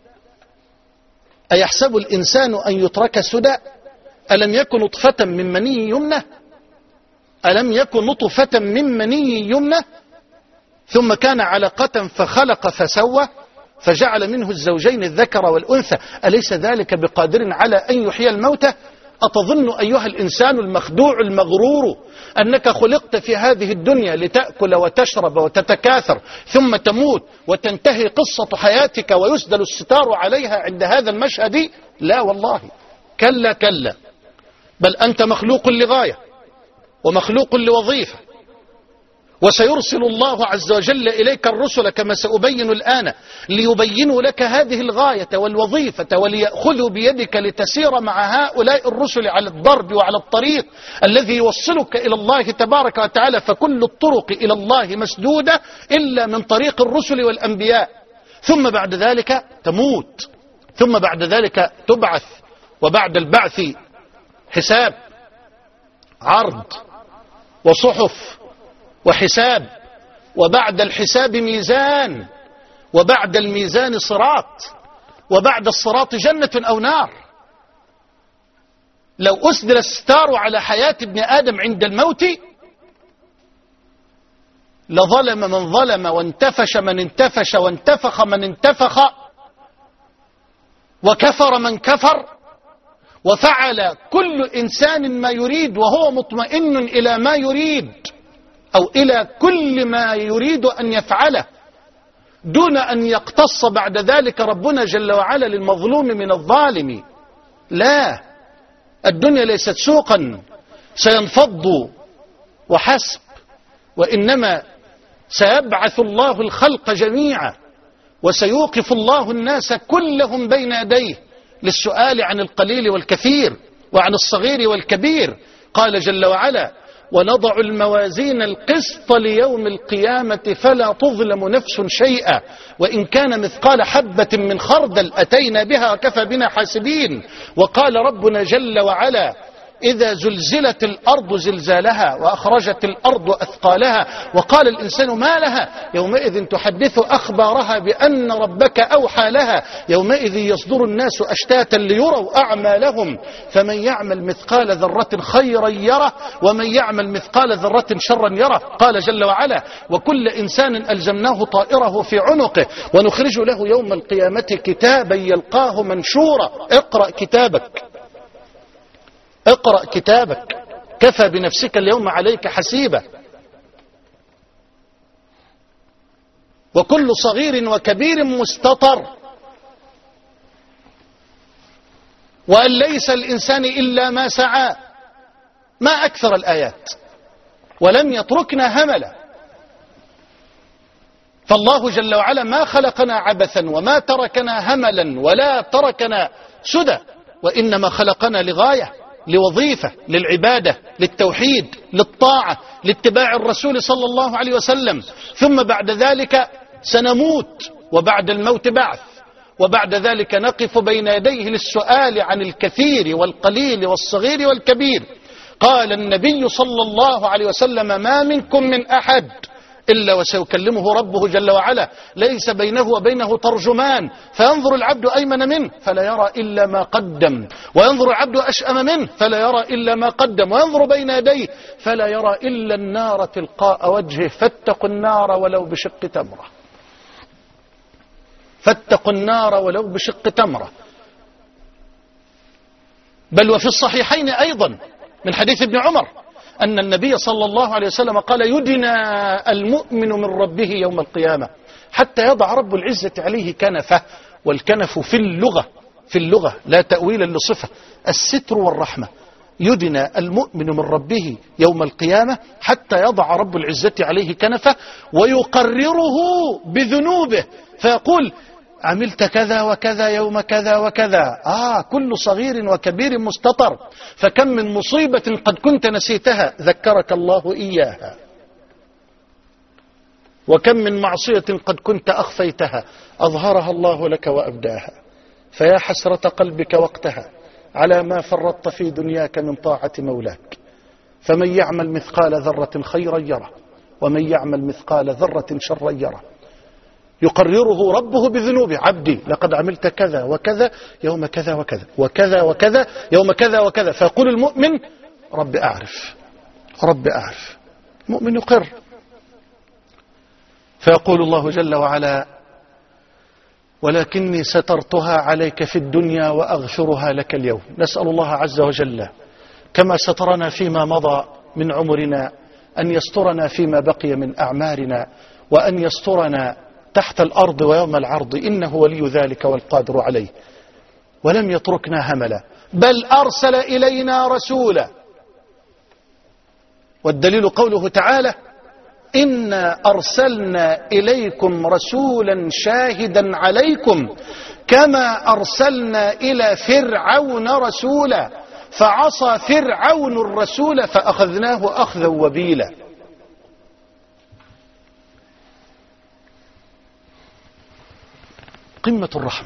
أيحسب الإنسان أن يترك سدى؟ ألم يكن نطفة من مني يمنى؟ ألم يكن نطفة من مني يمنى ثم كان علقة فخلق فسوى فجعل منه الزوجين الذكر والأنثى أليس ذلك بقادر على أن يحيي الموتى؟ أتظن أيها الإنسان المخدوع المغرور أنك خلقت في هذه الدنيا لتأكل وتشرب وتتكاثر ثم تموت وتنتهي قصة حياتك ويسدل الستار عليها عند هذا المشهد؟ لا والله، كلا كلا، بل أنت مخلوق لغاية ومخلوق لوظيفة، وسيرسل الله عز وجل إليك الرسل كما سأبين الآن ليبينوا لك هذه الغاية والوظيفة وليأخذوا بيدك لتسير مع هؤلاء الرسل على الضرب وعلى الطريق الذي يوصلك إلى الله تبارك وتعالى. فكل الطرق إلى الله مسدودة إلا من طريق الرسل والأنبياء. ثم بعد ذلك تموت، ثم بعد ذلك تبعث، وبعد البعث حساب، عرض وصحف وحساب، وبعد الحساب ميزان، وبعد الميزان صراط، وبعد الصراط جنة أو نار. لو أسدل الستار على حياة ابن آدم عند الموت لظلم من ظلم وانتفش من انتفش وانتفخ من انتفخ وكفر من كفر، وفعل كل إنسان ما يريد وهو مطمئن إلى ما يريد أو إلى كل ما يريد أن يفعله دون أن يقتص بعد ذلك ربنا جل وعلا للمظلوم من الظالم. لا، الدنيا ليست سوقا سينفض وحسب، وإنما سيبعث الله الخلق جميعا وسيوقف الله الناس كلهم بين يديه للسؤال عن القليل والكثير وعن الصغير والكبير. قال جل وعلا: ونضع الموازين القسط ليوم القيامة فلا تظلم نفس شيئا وإن كان مثقال حبة من خردل أتينا بها وكفى بنا حاسبين. وقال ربنا جل وعلا: إذا زلزلت الأرض زلزالها وأخرجت الأرض أثقالها وقال الإنسان ما لها يومئذ تحدث أخبارها بأن ربك أوحى لها يومئذ يصدر الناس أشتاتا ليروا أعمالهم فمن يعمل مثقال ذرة خيرا يره ومن يعمل مثقال ذرة شرا يره. قال جل وعلا: وكل إنسان ألزمناه طائره في عنقه ونخرج له يوم القيامة كتابا يلقاه منشورا. اقرأ كتابك، اقرأ كتابك، كفى بنفسك اليوم عليك حسيبا. وكل صغير وكبير مستطر، وأن ليس الإنسان إلا ما سعى. ما أكثر الآيات، ولم يتركنا هملا. فالله جل وعلا ما خلقنا عبثا وما تركنا هملا ولا تركنا سدى، وإنما خلقنا لغاية، لوظيفة، للعبادة، للتوحيد، للطاعة، لاتباع الرسول صلى الله عليه وسلم. ثم بعد ذلك سنموت، وبعد الموت بعث، وبعد ذلك نقف بين يديه للسؤال عن الكثير والقليل والصغير والكبير. قال النبي صلى الله عليه وسلم: ما منكم من أحد إلا وسيكلمه ربه جل وعلا، ليس بينه وبينه ترجمان، فينظر العبد أيمن منه فلا يرى إلا ما قدم، وينظر العبد أشأم منه فلا يرى إلا ما قدم، وينظر بين يديه فلا يرى إلا النار تلقاء وجهه. فاتقوا النار ولو بشق تمرة، فاتقوا النار ولو بشق تمرة. بل وفي الصحيحين أيضا من حديث ابن عمر أن النبي صلى الله عليه وسلم قال: يدنى المؤمن من ربه يوم القيامة حتى يضع رب العزة عليه كنفه. والكنف في اللغة لا تأويلا لصفة، الستر والرحمة. يدنى المؤمن من ربه يوم القيامة حتى يضع رب العزة عليه كنفه ويقرره بذنوبه، فيقول: عملت كذا وكذا يوم كذا وكذا. كل صغير وكبير مستطر. فكم من مصيبة قد كنت نسيتها ذكرك الله إياها، وكم من معصية قد كنت أخفيتها أظهرها الله لك وأبداها. فيا حسرة قلبك وقتها على ما فرطت في دنياك من طاعة مولاك. فمن يعمل مثقال ذرة خيرا يره، ومن يعمل مثقال ذرة شرا يره. يقرره ربه بذنوبه: عبدي لقد عملت كذا وكذا يوم كذا وكذا وكذا وكذا يوم كذا وكذا. فيقول المؤمن: رب أعرف، رب أعرف. المؤمن يقر. فيقول الله جل وعلا: ولكني سترتها عليك في الدنيا وأغفرها لك اليوم. نسأل الله عز وجل كما سترنا فيما مضى من عمرنا أن يسترنا فيما بقي من أعمارنا، وأن يسترنا تحت الأرض ويوم العرض، إنه ولي ذلك والقادر عليه. ولم يتركنا هملا، بل أرسل إلينا رسولا. والدليل قوله تعالى: إنا أرسلنا إليكم رسولا شاهدا عليكم كما أرسلنا إلى فرعون رسولا فعصى فرعون الرسول فأخذناه أخذا وبيلا. قمة الرحمة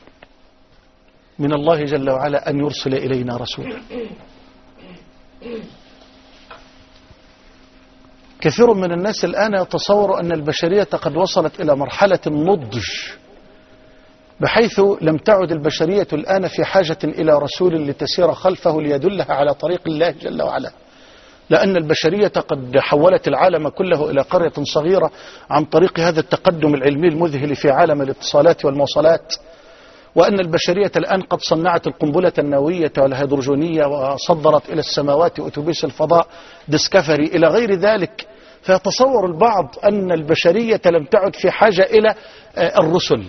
من الله جل وعلا أن يرسل إلينا رسولا. كثير من الناس الآن يتصور أن البشرية قد وصلت إلى مرحلة النضج، بحيث لم تعد البشرية الآن في حاجة إلى رسول لتسير خلفه ليدلها على طريق الله جل وعلا، لأن البشرية قد حولت العالم كله إلى قرية صغيرة عن طريق هذا التقدم العلمي المذهل في عالم الاتصالات والمواصلات، وأن البشرية الآن قد صنعت القنبلة النووية والهيدروجينية وصدرت إلى السماوات أتوبيس الفضاء ديسكفري إلى غير ذلك. فيتصور البعض أن البشرية لم تعد في حاجة إلى الرسل.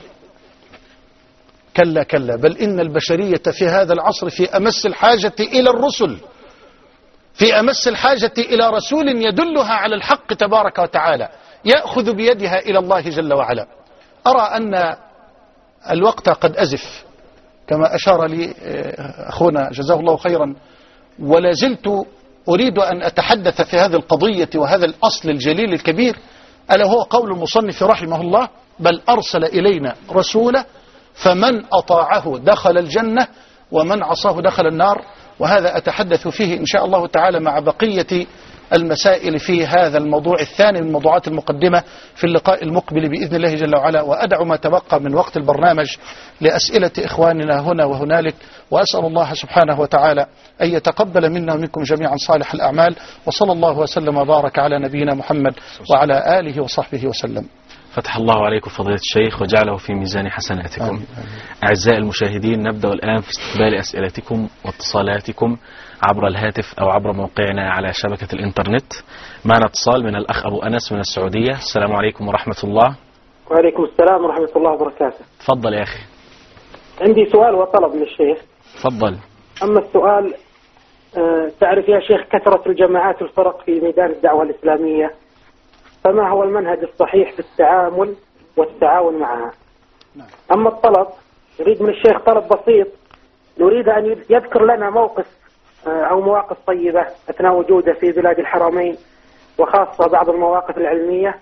كلا كلا، بل إن البشرية في هذا العصر في أمس الحاجة إلى الرسل، في أمس الحاجة إلى رسول يدلها على الحق تبارك وتعالى، يأخذ بيدها إلى الله جل وعلا. أرى أن الوقت قد أزف كما أشار لي أخونا جزاه الله خيرا، ولا زلت أريد أن أتحدث في هذه القضية وهذا الأصل الجليل الكبير، ألا هو قول المصنف رحمه الله: بل أرسل إلينا رسولا فمن أطاعه دخل الجنة ومن عصاه دخل النار. وهذا أتحدث فيه إن شاء الله تعالى مع بقية المسائل في هذا الموضوع الثاني من موضوعات المقدمة في اللقاء المقبل بإذن الله جل وعلا. وأدعو ما تبقى من وقت البرنامج لأسئلة إخواننا هنا وهنالك، وأسأل الله سبحانه وتعالى أن يتقبل منا ومنكم جميعا صالح الأعمال، وصلى الله وسلم وبارك على نبينا محمد وعلى آله وصحبه وسلم. فتح الله عليكم فضيلة الشيخ وجعله في ميزان حسناتكم. آمين. أعزائي المشاهدين، نبدأ الآن في استقبال أسئلتكم واتصالاتكم عبر الهاتف أو عبر موقعنا على شبكة الإنترنت. معنا اتصال من الأخ أبو أنس من السعودية. السلام عليكم ورحمة الله. وعليكم السلام ورحمة الله وبركاته. تفضل يا أخي. عندي سؤال وطلب من الشيخ. تفضل. أما السؤال، تعرف يا شيخ كثرة الجماعات الفرق في ميدان الدعوة الإسلامية، فما هو المنهج الصحيح في التعامل والتعاون معها؟ أما الطلب، نريد من الشيخ طلب بسيط، نريد أن يذكر لنا موقف أو مواقف طيبة أثناء وجوده في بلاد الحرمين، وخاصة بعض المواقف العلمية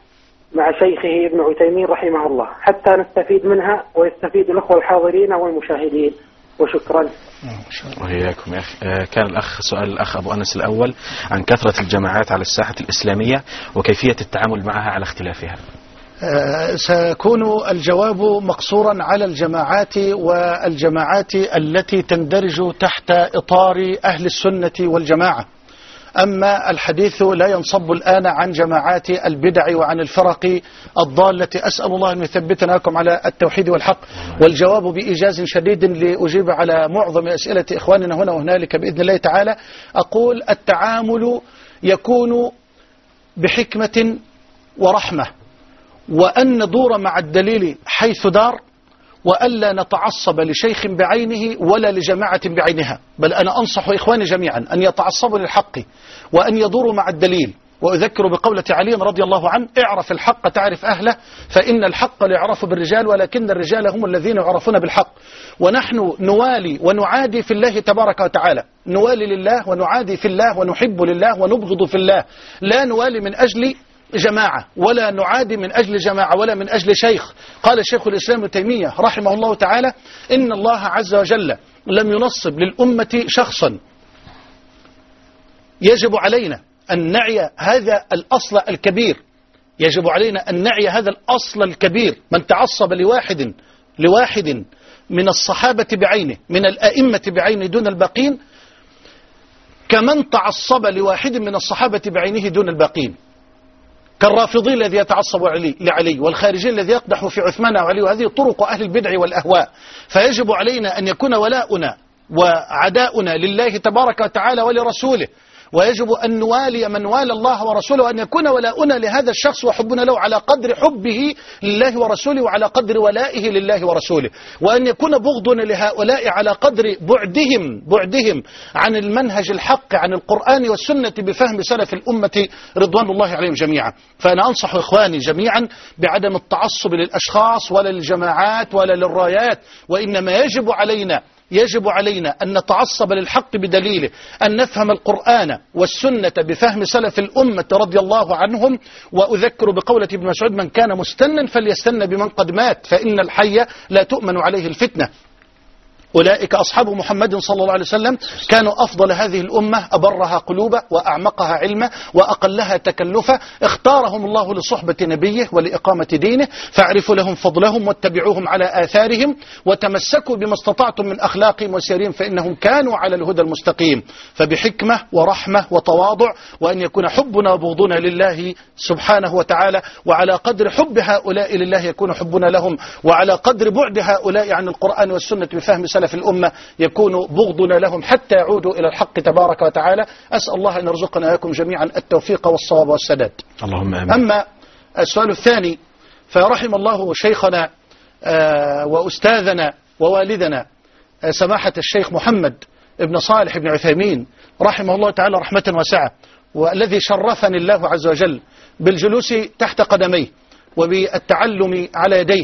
مع شيخه ابن عثيمين رحمه الله حتى نستفيد منها ويستفيد الأخوة الحاضرين والمشاهدين، وشكرا. وإياكم يا أخي. كان سؤال الأخ أبو أنس الأول عن كثرة الجماعات على الساحة الإسلامية وكيفية التعامل معها على اختلافها. سيكون الجواب مقصورا على الجماعات والجماعات التي تندرج تحت إطار أهل السنة والجماعة. أما الحديث لا ينصب الآن عن جماعات البدع وعن الفرق الضالة. أسأل الله أن يثبتنا لكم على التوحيد والحق. والجواب بإيجاز شديد لأجيب على معظم أسئلة إخواننا هنا وهنالك بإذن الله تعالى. أقول التعامل يكون بحكمة ورحمة، وأن ندور مع الدليل حيث دار، وألا نتعصب لشيخ بعينه ولا لجماعة بعينها، بل أنا أنصح إخواني جميعا أن يتعصبوا للحق وأن يدوروا مع الدليل. وأذكر بقولة علي رضي الله عنه: اعرف الحق تعرف أهله، فإن الحق لا يعرف بالرجال ولكن الرجال هم الذين يعرفون بالحق. ونحن نوالي ونعادي في الله تبارك وتعالى، نوالي لله ونعادي في الله ونحب لله ونبغض في الله، لا نوالي من أجل جماعة ولا نعادي من أجل جماعة ولا من أجل شيخ. قال شيخ الإسلام ابن تيمية رحمه الله تعالى: إن الله عز وجل لم ينصب للأمة شخصا. يجب علينا أن نعي هذا الأصل الكبير، يجب علينا أن نعي هذا الأصل الكبير. من تعصب لواحد من الصحابة بعينه، من الأئمة بعينه دون الباقين، كمن تعصب لواحد من الصحابة بعينه دون الباقين، كالرافضي الذي يتعصب لعلي، والخارجي الذي يقدح في عثمان وعلي، وهذه طرق أهل البدع والأهواء. فيجب علينا أن يكون ولاؤنا وعداؤنا لله تبارك وتعالى ولرسوله، ويجب أن نوالي من والى الله ورسوله، وأن يكون ولاؤنا لهذا الشخص وحبنا له على قدر حبه لله ورسوله وعلى قدر ولائه لله ورسوله، وأن يكون بغضنا لهؤلاء على قدر بعدهم عن المنهج الحق، عن القرآن والسنة بفهم سلف الأمة رضوان الله عليهم جميعا. فأنا أنصح إخواني جميعا بعدم التعصب للأشخاص ولا للجماعات ولا للرايات، وإنما يجب علينا أن نتعصب للحق بدليله، أن نفهم القرآن والسنة بفهم سلف الأمة رضي الله عنهم. وأذكر بقولة ابن مسعود: من كان مستنا فليستن بمن قد مات، فإن الحي لا تؤمن عليه الفتنة. أولئك أصحاب محمد صلى الله عليه وسلم كانوا أفضل هذه الأمة، أبرها قلوبا وأعمقها علما وأقلها تكلفا، اختارهم الله لصحبة نبيه ولإقامة دينه، فاعرفوا لهم فضلهم واتبعوهم على آثارهم وتمسكوا بما استطعتم من أخلاقهم وسيرهم، فإنهم كانوا على الهدى المستقيم. فبحكمة ورحمة وتواضع، وأن يكون حبنا وبغضنا لله سبحانه وتعالى، وعلى قدر حب هؤلاء لله يكون حبنا لهم، وعلى قدر بعد هؤلاء عن القرآن والسنة بفهم سلف الأمة يكون بغضنا لهم حتى يعودوا إلى الحق تبارك وتعالى. أسأل الله أن يرزقنا وإياكم جميعا التوفيق والصواب والسداد. اللهم آمين. أما السؤال الثاني، فرحم الله شيخنا وأستاذنا ووالدنا سماحة الشيخ محمد ابن صالح ابن عثيمين رحمه الله تعالى رحمة واسعة، والذي شرفني الله عز وجل بالجلوس تحت قدميه وبالتعلم على يديه.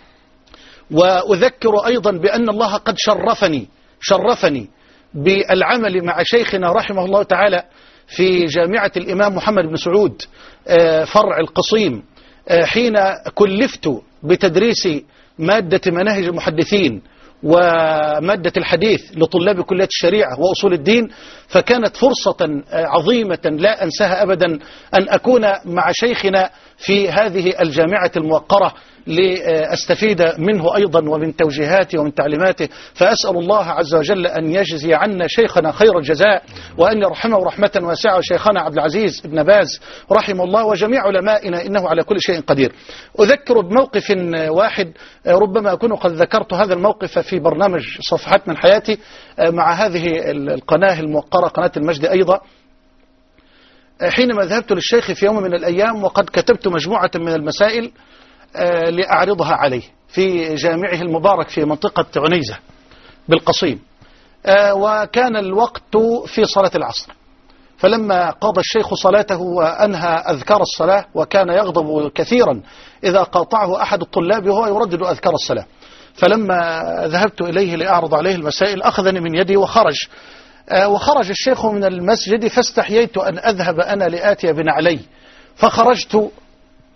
وأذكر أيضا بأن الله قد شرفني بالعمل مع شيخنا رحمه الله تعالى في جامعة الإمام محمد بن سعود فرع القصيم، حين كلفت بتدريس مادة مناهج المحدثين ومادة الحديث لطلاب كلية الشريعة وأصول الدين. فكانت فرصة عظيمة لا أنساها أبدا أن أكون مع شيخنا في هذه الجامعة الموقرة لأستفيد منه أيضا ومن توجيهاته ومن تعليماته. فأسأل الله عز وجل أن يجزي عنا شيخنا خير الجزاء، وأن يرحمه رحمة واسعة، وشيخنا عبد العزيز بن باز رحمه الله، وجميع علمائنا، إنه على كل شيء قدير. أذكر بموقف واحد، ربما أكون قد ذكرت هذا الموقف في برنامج صفحات من حياتي مع هذه القناة الموقرة، قناة المجد أيضا، حينما ذهبت للشيخ في يوم من الأيام وقد كتبت مجموعة من المسائل لأعرضها عليه في جامعه المبارك في منطقة عنيزة بالقصيم، وكان الوقت في صلاة العصر. فلما قضى الشيخ صلاته وأنهى أذكار الصلاة، وكان يغضب كثيرا إذا قاطعه أحد الطلاب وهو يردد أذكار الصلاة، فلما ذهبت إليه لأعرض عليه المسائل أخذني من يدي وخرج الشيخ من المسجد، فاستحييت أن أذهب أنا لآتي بنعلي، فخرجت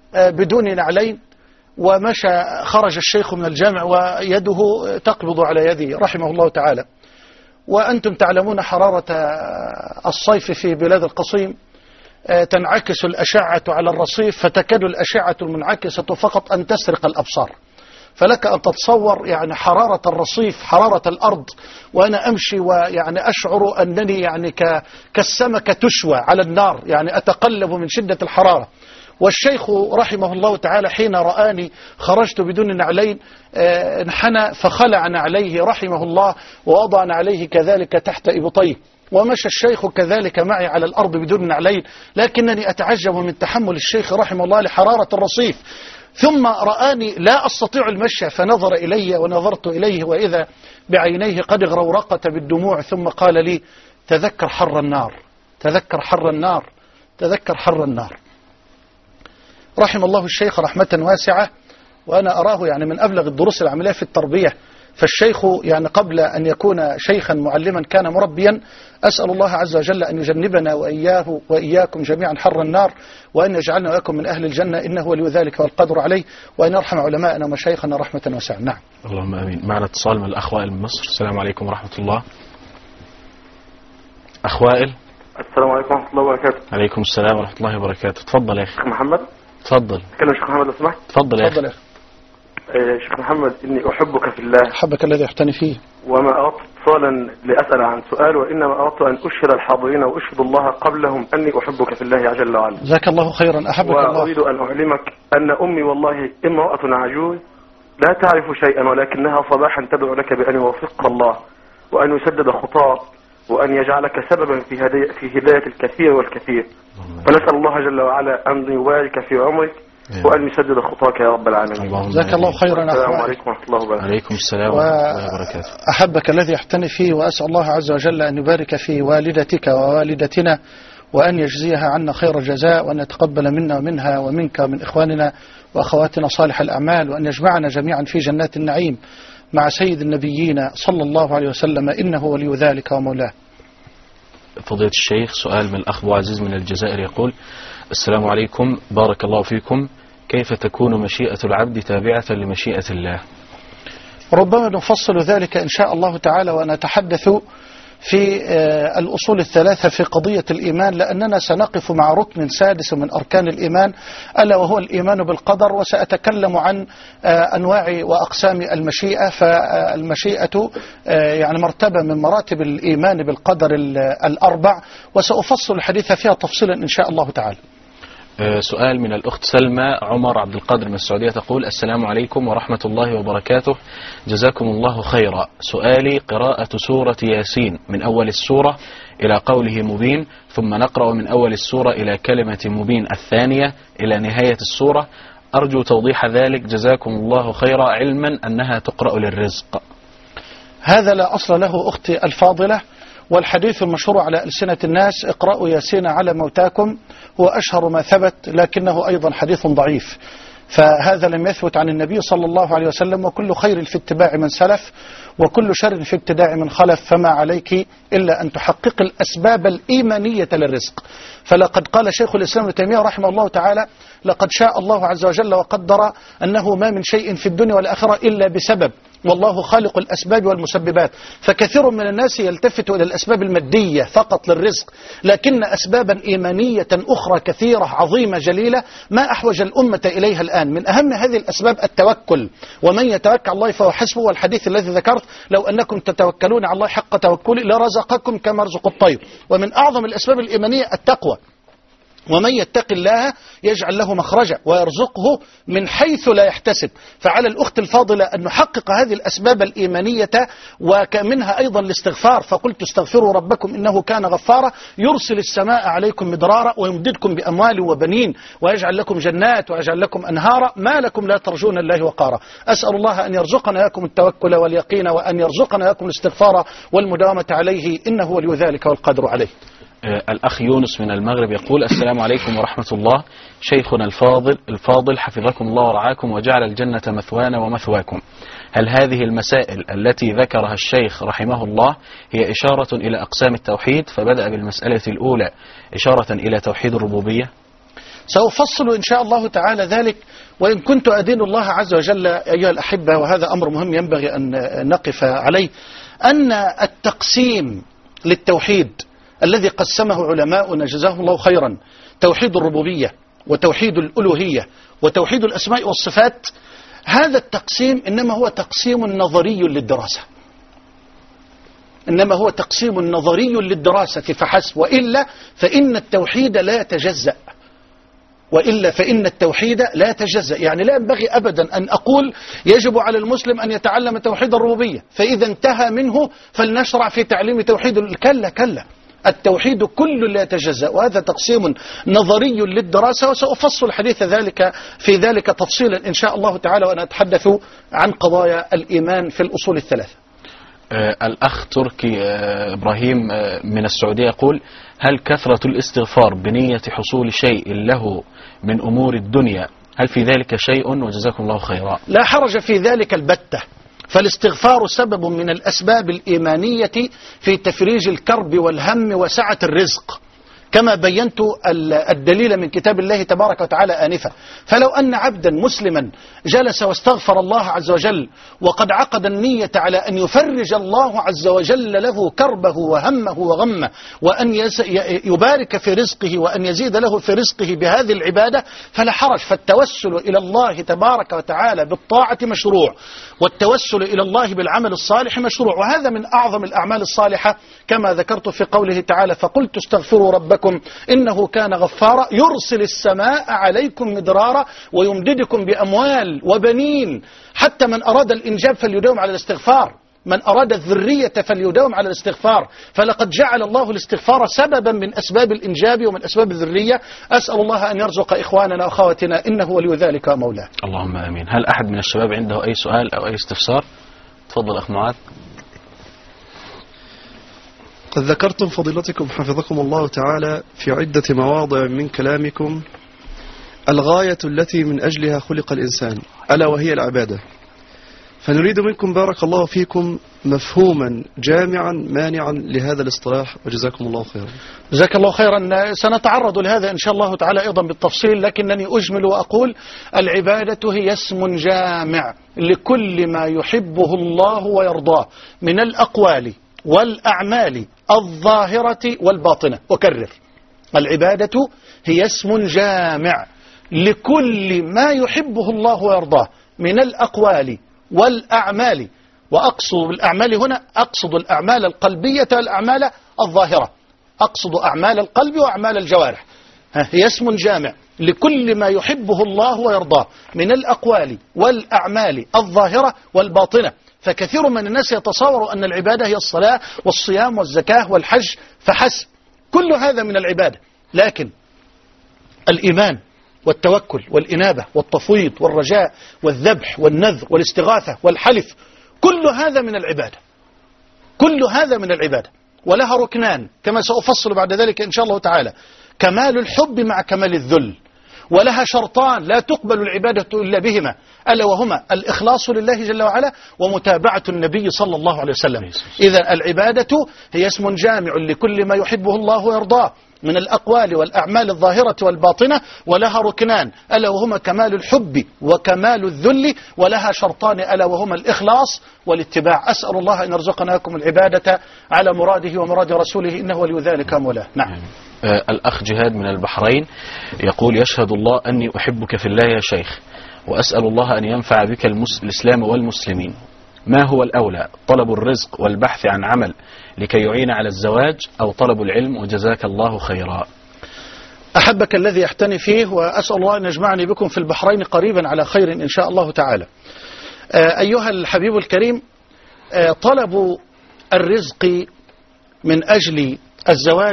بدون نعلين، ومشى خرج الشيخ من الجامع ويده تقبض على يده رحمه الله تعالى. وأنتم تعلمون حرارة الصيف في بلاد القصيم، تنعكس الأشعة على الرصيف فتكاد الأشعة المنعكسة فقط أن تسرق الأبصار. فلك أن تتصور يعني حرارة الرصيف، حرارة الأرض، وأنا أمشي ويعني أشعر أنني يعني كالسمكة تشوى على النار، يعني أتقلب من شدة الحرارة. والشيخ رحمه الله تعالى حين رآني خرجت بدون نعلين انحنى فخلع نعليه رحمه الله ووضع نعليه كذلك تحت إبطيه، ومشى الشيخ كذلك معي على الأرض بدون نعلين، لكنني أتعجب من تحمل الشيخ رحمه الله لحرارة الرصيف. ثم رآني لا أستطيع المشي فنظر إلي ونظرت إليه وإذا بعينيه قد غرورقت بالدموع، ثم قال لي: تذكر حر النار، تذكر حر النار، تذكر حر النار. رحم الله الشيخ رحمة واسعة، وأنا أراه يعني من أبلغ الدروس العملية في التربية. فالشيخ يعني قبل أن يكون شيخا معلما كان مربيا. أسأل الله عز وجل أن يجنبنا وإياه وإياكم جميعا حر النار، وأن يجعلنا وإياكم من أهل الجنة، إنه ولي ذلك والقدر عليه، وأن يرحم علماءنا ومشايخنا رحمة واسعة. نعم. اللهم آمين. معنا اتصال من الأخ وائل من مصر. السلام عليكم ورحمة الله. أخ وائل. السلام عليكم ورحمة الله وبركاته. عليكم السلام ورحمة الله وبركاته. تفضل يا أخي. شيخ محمد. تفضل. كلم شيخ محمد لو سمحت. تفضل يا أخي. شيخ محمد، إني أحبك في الله. أحبك الذي يحتني فيه. وما أردت اتصالا لأسأل عن سؤال، وإنما أردت أن أشهد الحاضرين وأشهد الله قبلهم أني أحبك في الله جل وعلا. جزاك الله خيرا. أحبك الله. وأريد أن أعلمك أن أمي والله امرأة عجوز لا تعرف شيئا، ولكنها صباحا تدعو لك بأن يوفقك الله وأن يسدد خطاك وأن يجعلك سببا في هداية الكثير والكثير. فنسأل الله جل وعلا أن يبارك في عمرك وأن يسدد خطاك يا رب العالمين. جزاك الله خيرا. السلام عليكم ورحمة الله وبركاته. عليكم السلام ورحمة الله وبركاته. أحبك الذي يحتني فيه، وأسأل الله عز وجل أن يبارك في والدتك ووالدتنا، وأن يجزيها عنا خير الجزاء، وأن يتقبل منا ومنها ومنك ومن إخواننا وأخواتنا صالح الأعمال، وأن يجمعنا جميعا في جنات النعيم مع سيد النبيين صلى الله عليه وسلم، إنه ولي ذلك ومولاه. فضيلة الشيخ، سؤال من الأخ أبو عزيز من الجزائر يقول: السلام عليكم، بارك الله فيكم، كيف تكون مشيئة العبد تابعة لمشيئة الله؟ ربما نفصل ذلك إن شاء الله تعالى ونتحدث في الأصول الثلاثة في قضية الإيمان، لأننا سنقف مع ركن سادس من أركان الإيمان، ألا وهو الإيمان بالقدر، وسأتكلم عن أنواع وأقسام المشيئة. فالمشيئة يعني مرتبة من مراتب الإيمان بالقدر الأربع، وسأفصل الحديث فيها تفصيلا إن شاء الله تعالى. سؤال من الأخت سلمى عمر عبد القادر من السعودية تقول: السلام عليكم ورحمة الله وبركاته، جزاكم الله خيرا. سؤالي قراءة سورة ياسين من أول السورة إلى قوله مبين، ثم نقرأ من أول السورة إلى كلمة مبين الثانية إلى نهاية السورة، أرجو توضيح ذلك جزاكم الله خيرا، علما أنها تقرأ للرزق. هذا لا أصل له أختي الفاضلة، والحديث المشهور على ألسنة الناس: اقرأوا ياسين على موتاكم، هو أشهر ما ثبت، لكنه أيضا حديث ضعيف، فهذا لم يثبت عن النبي صلى الله عليه وسلم. وكل خير في اتباع من سلف، وكل شر في ابتداع من خلف، فما عليك إلا أن تحقق الأسباب الإيمانية للرزق. فلقد قال شيخ الإسلام ابن تيمية رحمه الله تعالى: لقد شاء الله عز وجل وقدر أنه ما من شيء في الدنيا والآخرة إلا بسبب، والله خالق الأسباب والمسببات. فكثير من الناس يلتفت إلى الأسباب المادية فقط للرزق، لكن أسبابا إيمانية أخرى كثيرة عظيمة جليلة ما أحوج الأمة إليها الآن. من أهم هذه الأسباب التوكل، ومن يتوكل على الله فهو حسبه، والحديث الذي ذكرت: لو أنكم تتوكلون على الله حق توكله لرزقكم كما يرزق الطير. ومن أعظم الأسباب الإيمانية التقوى، ومن يتق الله يجعل له مخرجا ويرزقه من حيث لا يحتسب. فعلى الأخت الفاضلة أن نحقق هذه الأسباب الإيمانية، ومنها أيضا الاستغفار. فقلت: استغفروا ربكم إنه كان غفارا، يرسل السماء عليكم مدرارا ويمددكم بأموال وبنين ويجعل لكم جنات ويجعل لكم أنهارا، ما لكم لا ترجون الله وقارا. أسأل الله أن يرزقنا إياكم التوكل واليقين، وأن يرزقنا إياكم الاستغفار والمداومة عليه، إنه ولي ذلك والقدر عليه. الأخ يونس من المغرب يقول: السلام عليكم ورحمة الله، شيخنا الفاضل حفظكم الله ورعاكم وجعل الجنة مثوانا ومثواكم. هل هذه المسائل التي ذكرها الشيخ رحمه الله هي إشارة إلى أقسام التوحيد، فبدأ بالمسألة الأولى إشارة إلى توحيد الربوبية؟ سأفصل إن شاء الله تعالى ذلك، وإن كنت أدين الله عز وجل أيها الأحبة، وهذا أمر مهم ينبغي أن نقف عليه، أن التقسيم للتوحيد الذي قسمه علماؤنا جزاهم الله خيرا، توحيد الربوبية وتوحيد الألوهية وتوحيد الأسماء والصفات، هذا التقسيم إنما هو تقسيم نظري للدراسة، إنما هو تقسيم نظري للدراسة فحسب، وإلا فإن التوحيد لا يتجزأ، وإلا فإن التوحيد لا يتجزأ. يعني لا ينبغي أبدا أن أقول يجب على المسلم أن يتعلم توحيد الربوبية فإذا انتهى منه فلنشرع في تعليم توحيد كلا كلا، التوحيد كل لا يتجزأ، وهذا تقسيم نظري للدراسة، وسأفصل الحديث في ذلك تفصيلا إن شاء الله تعالى، وأنا أتحدث عن قضايا الإيمان في الأصول الثلاثة. الأخ تركي إبراهيم من السعودية يقول: هل كثرة الاستغفار بنية حصول شيء له من أمور الدنيا هل في ذلك شيء؟ وجزاكم الله خيرا. لا حرج في ذلك البتة، فالاستغفار سبب من الأسباب الإيمانية في تفريج الكرب والهم وسعة الرزق، كما بينت الدليل من كتاب الله تبارك وتعالى آنفا. فلو أن عبدا مسلما جلس واستغفر الله عز وجل وقد عقد النية على أن يفرج الله عز وجل له كربه وهمه وغمه، وأن يبارك في رزقه وأن يزيد له في رزقه بهذه العبادة، فلا حرج. فالتوسل إلى الله تبارك وتعالى بالطاعة مشروع، والتوسل إلى الله بالعمل الصالح مشروع، وهذا من أعظم الأعمال الصالحة كما ذكرت في قوله تعالى: فقلت استغفروا ربكم إنه كان غفارا يرسل السماء عليكم مدرارا ويمددكم بأموال وبنين. حتى من أراد الإنجاب فليداوم على الاستغفار، من أراد الذرية فليداوم على الاستغفار، فلقد جعل الله الاستغفار سببا من أسباب الإنجاب ومن أسباب الذرية. أسأل الله أن يرزق إخواننا وأخواتنا إنه ولي ذلك ومولاه. اللهم آمين. هل أحد من الشباب عنده أي سؤال أو أي استفسار؟ تفضل أخ معاذ. قد ذكرتم فضيلتكم حفظكم الله تعالى في عدة مواضع من كلامكم الغاية التي من أجلها خلق الإنسان، ألا وهي العبادة، فنريد منكم بارك الله فيكم مفهوما جامعا مانعا لهذا الاصطلاح، وجزاكم الله خيرا. جزاك الله خيرا. سنتعرض لهذا إن شاء الله تعالى أيضا بالتفصيل، لكنني أجمل وأقول: العبادة هي اسم جامع لكل ما يحبه الله ويرضاه من الأقوال والأعمال الظاهرة والباطنة. أكرر: العبادة هي اسم جامع لكل ما يحبه الله ويرضاه من الأقوال والأعمال، وأقصد بالأعمال هنا أقصد الأعمال القلبية والأعمال الظاهرة، أقصد أعمال القلب وأعمال الجوارح. هي اسم جامع لكل ما يحبه الله ويرضاه من الأقوال والأعمال الظاهرة والباطنة. فكثير من الناس يتصور أن العبادة هي الصلاة والصيام والزكاة والحج فحسب، كل هذا من العبادة، لكن الإيمان والتوكل والإنابة والتفويض والرجاء والذبح والنذر والاستغاثة والحلف، كل هذا من العبادة، كل هذا من العبادة، ولها ركنان كما سأفصل بعد ذلك إن شاء الله تعالى: كمال الحب مع كمال الذل، ولها شرطان لا تقبل العبادة إلا بهما، ألا وهما الإخلاص لله جل وعلا ومتابعة النبي صلى الله عليه وسلم. إذن العبادة هي اسم جامع لكل ما يحبه الله ويرضاه من الأقوال والأعمال الظاهرة والباطنة، ولها ركنان ألا وهما كمال الحب وكمال الذل، ولها شرطان ألا وهما الإخلاص والاتباع. أسأل الله أن يرزقناكم العبادة على مراده ومراد رسوله إنه ولي ذلك مولاه. نعم. الأخ جهاد من البحرين يقول: يشهد الله أني أحبك في الله يا شيخ، وأسأل الله أن ينفع بك الإسلام والمسلمين. ما هو الأولى، طلب الرزق والبحث عن عمل لكي يعين على الزواج، أو طلب العلم؟ وجزاك الله خيرا. أحبك الذي يحتني فيه، وأسأل الله أن يجمعني بكم في البحرين قريبا على خير إن شاء الله تعالى. أيها الحبيب الكريم، طلب الرزق من أجل الزواج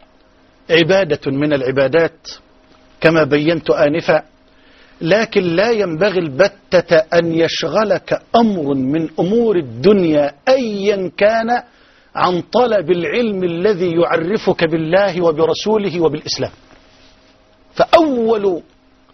عبادة من العبادات كما بينت آنفا، لكن لا ينبغي البتة أن يشغلك أمر من أمور الدنيا أيا كان عن طلب العلم الذي يعرفك بالله وبرسوله وبالإسلام. فأول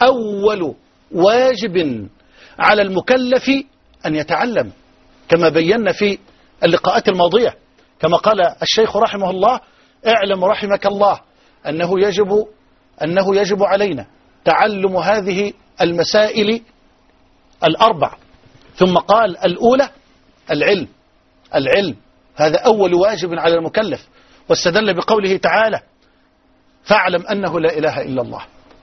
واجب على المكلف أن يتعلم، كما بينا في اللقاءات الماضية، كما قال الشيخ رحمه الله: اعلم رحمك الله أنه يجب علينا تعلم هذه المسائل الأربع. ثم قال الأولى العلم، هذا أول واجب على المكلف، واستدل بقوله تعالى فاعلم أنه لا إله إلا الله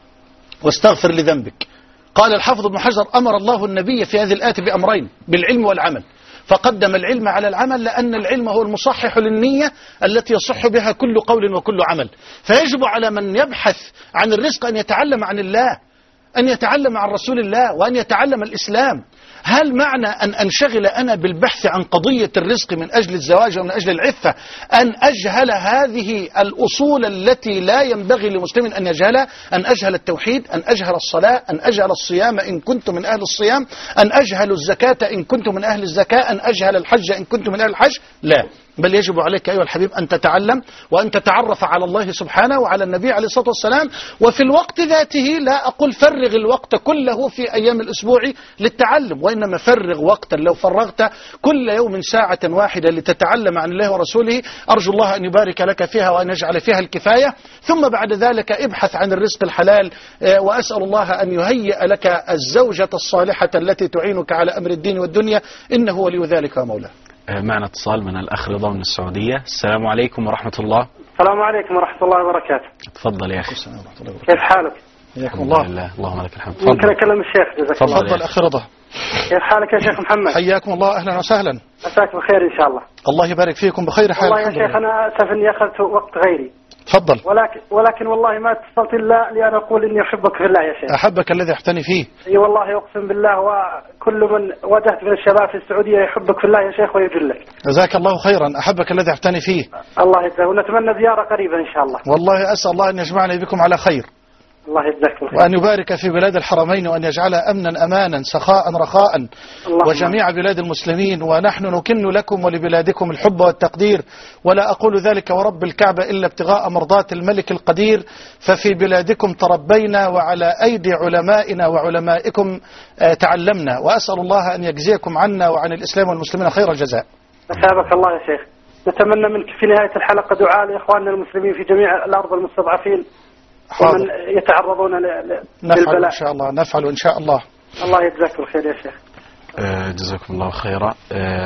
واستغفر لذنبك. قال الحافظ ابن حجر أمر الله النبي في هذه الآية بأمرين، بالعلم والعمل، فقدم العلم على العمل لأن العلم هو المصحح للنية التي يصح بها كل قول وكل عمل. فيجب على من يبحث عن الرزق أن يتعلم عن الله، أن يتعلم عن رسول الله، وأن يتعلم الإسلام. هل معنى أن أنشغل أنا بالبحث عن قضية الرزق من أجل الزواج ومن أجل العفة أن أجهل هذه الأصول التي لا ينبغي لمسلم أن يجهلها؟ أن أجهل التوحيد، أن أجهل الصلاة، أن أجهل الصيام إن كنت من أهل الصيام، أن أجهل الزكاة إن كنت من أهل الزكاة، أن أجهل الحج إن كنت من أهل الحج؟ لا، بل يجب عليك أيها الحبيب أن تتعلم وأن تتعرف على الله سبحانه وعلى النبي عليه الصلاة والسلام. وفي الوقت ذاته لا أقول فرغ الوقت كله في أيام الأسبوع للتعلم، وإنما فرغ وقتا لو فرغت كل يوم ساعة واحدة لتتعلم عن الله ورسوله، أرجو الله أن يبارك لك فيها وأن يجعل فيها الكفاية. ثم بعد ذلك ابحث عن الرزق الحلال، وأسأل الله أن يهيئ لك الزوجة الصالحة التي تعينك على أمر الدين والدنيا، إنه ولي ذلك ومولاه. معنا اتصال من الأخ رضا من السعودية. السلام عليكم ورحمة الله. السلام عليكم ورحمة الله وبركاته. تفضل يا أخي. كيف حالك؟ حياكم الله. اللهم لك الحمد. ممكن أكلم الشيخ؟ جزاك الله. تفضل أخي رضا. كيف حالك يا شيخ محمد؟ حياكم الله، أهلا وسهلا. مساك بخير إن شاء الله. الله يبارك فيكم بخير حال. والله يا شيخ أنا أسف إني أخذت وقت غيري. تفضل. ولكن والله ما اتصلت إلا لأن أقول إني أحبك في الله يا شيخ. أحبك الذي أحتني فيه. اي والله أقسم بالله، وكل من واجهت من الشباب في السعودية يحبك في الله يا شيخ ويجلك. جزاك الله خيرا، أحبك الذي أحتني فيه. الله يجزاك، ونتمنى زيارة قريبة إن شاء الله. والله أسأل الله أن يجمعني بكم على خير، الله يجزاك الخير، وأن يبارك في بلاد الحرمين، وأن يجعلها أمنا أمانا سخاء رخاء، وجميع بلاد المسلمين. ونحن نكن لكم ولبلادكم الحب والتقدير، ولا أقول ذلك ورب الكعبة إلا ابتغاء مرضات الملك القدير. ففي بلادكم تربينا، وعلى أيدي علمائنا وعلمائكم تعلمنا، وأسأل الله أن يجزيكم عنا وعن الإسلام والمسلمين خير الجزاء. أثابك الله يا شيخ. نتمنى منك في نهاية الحلقة دعاء لإخواننا المسلمين في جميع الأرض المستضعفين ومن يتعرضون للبلاء. إن شاء الله نفعل إن شاء الله. الله يجزاك الخير يا شيخ. جزاكم الله خيرا.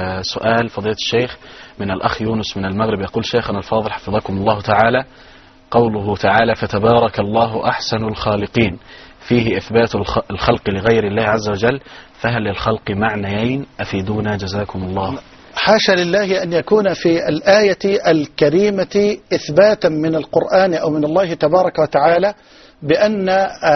سؤال فضيلة الشيخ من الأخ يونس من المغرب، يقول شيخنا الفاضل حفظكم الله تعالى، قوله تعالى فتبارك الله أحسن الخالقين فيه إثبات الخلق لغير الله عز وجل، فهل للخلق معنيين؟ أفيدونا جزاكم الله. حاشا لله أن يكون في الآية الكريمة إثباتا من القرآن أو من الله تبارك وتعالى بأن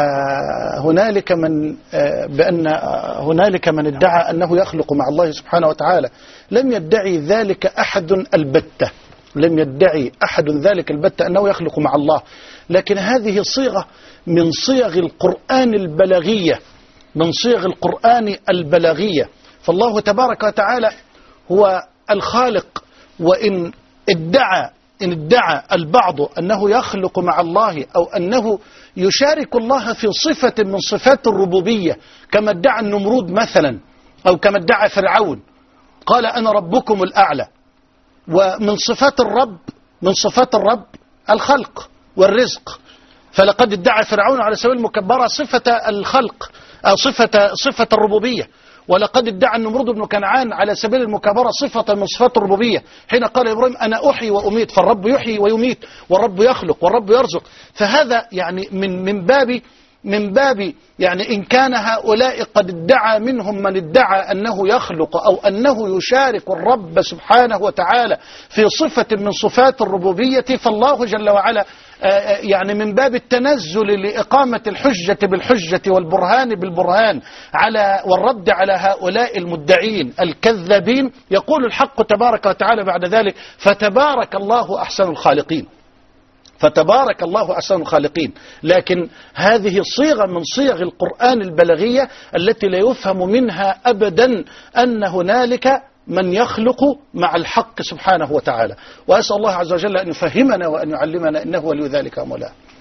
هنالك من ادعى أنه يخلق مع الله سبحانه وتعالى. لم يدعي ذلك أحد البتة، لم يدعي أحد ذلك البتة أنه يخلق مع الله، لكن هذه صيغة من صيغ القرآن البلاغية، من صيغ القرآن البلاغية. فالله تبارك وتعالى هو الخالق، وإن ادعى البعض أنه يخلق مع الله أو أنه يشارك الله في صفة من صفات الربوبية كما ادعى النمرود مثلا، أو كما ادعى فرعون قال أنا ربكم الأعلى. ومن صفات الرب الخلق والرزق، فلقد ادعى فرعون على سبيل المكبرة صفة الخلق أو صفة الربوبية، ولقد ادعى النمرود بن كنعان على سبيل المكابرة صفة من صفات الربوبية حين قال إبراهيم أنا أحيي وأميت، فالرب يحيي ويميت والرب يخلق والرب يرزق. فهذا يعني من باب يعني إن كان هؤلاء قد ادعى منهم من ادعى أنه يخلق أو أنه يشارك الرب سبحانه وتعالى في صفة من صفات الربوبية، فالله جل وعلا يعني من باب التنزل لإقامة الحجة بالحجة والبرهان بالبرهان والرد على هؤلاء المدعين الكذابين، يقول الحق تبارك وتعالى بعد ذلك فتبارك الله أحسن الخالقين، فتبارك الله أحسن الخالقين. لكن هذه صيغة من صيغ القرآن البلاغية التي لا يفهم منها أبدا أن هنالك من يخلق مع الحق سبحانه وتعالى. وأسأل الله عز وجل أن يفهمنا وأن يعلمنا إنه ولي ذلك ومولاه.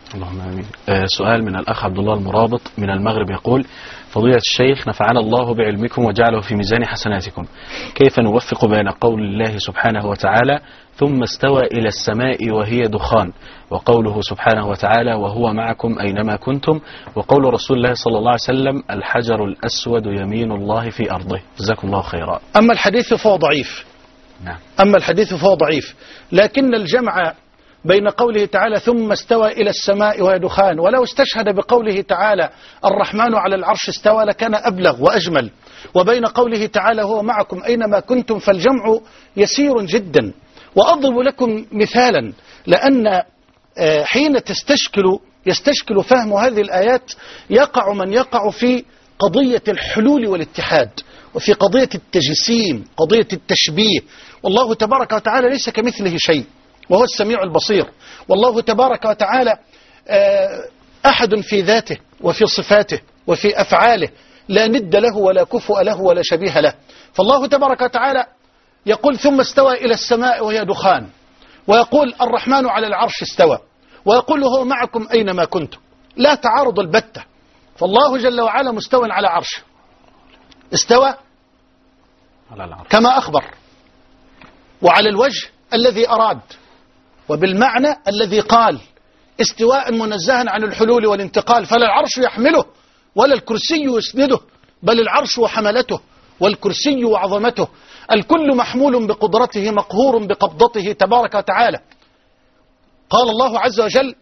اللهم امين. سؤال من الاخ عبد الله المرابط من المغرب يقول: فضيلة الشيخ نفعنا الله بعلمكم وجعله في ميزان حسناتكم، كيف نوفق بين قول الله سبحانه وتعالى ثم استوى إلى السماء وهي دخان، وقوله سبحانه وتعالى وهو معكم أينما كنتم، وقول رسول الله صلى الله عليه وسلم الحجر الأسود يمين الله في أرضه؟ جزاكم الله خيرا. أما الحديث فهو ضعيف. نعم. أما الحديث فهو ضعيف، لكن الجمع بين قوله تعالى ثم استوى إلى السماء وهي دخان، ولو استشهد بقوله تعالى الرحمن على العرش استوى لكان أبلغ وأجمل، وبين قوله تعالى هو معكم أينما كنتم فالجمع يسير جدا. وأضرب لكم مثالا، لأن حين يستشكل فهم هذه الآيات يقع من يقع في قضية الحلول والاتحاد، وفي قضية التجسيم، قضية التشبيه. والله تبارك وتعالى ليس كمثله شيء وهو السميع البصير، والله تبارك وتعالى أحد في ذاته وفي صفاته وفي أفعاله، لا ند له ولا كفؤ له ولا شبيه له. فالله تبارك وتعالى يقول ثم استوى إلى السماء وهي دخان، ويقول الرحمن على العرش استوى، ويقول هو معكم أينما كنتم، لا تعارض البتة. فالله جل وعلا مستوى على عرشه، استوى على العرش كما أخبر، وعلى الوجه الذي أراد، وبالمعنى الذي قال، استواء منزها عن الحلول والانتقال، فلا العرش يحمله ولا الكرسي يسنده، بل العرش وحملته والكرسي وعظمته، الكل محمول بقدرته مقهور بقبضته تبارك وتعالى. قال الله عز وجل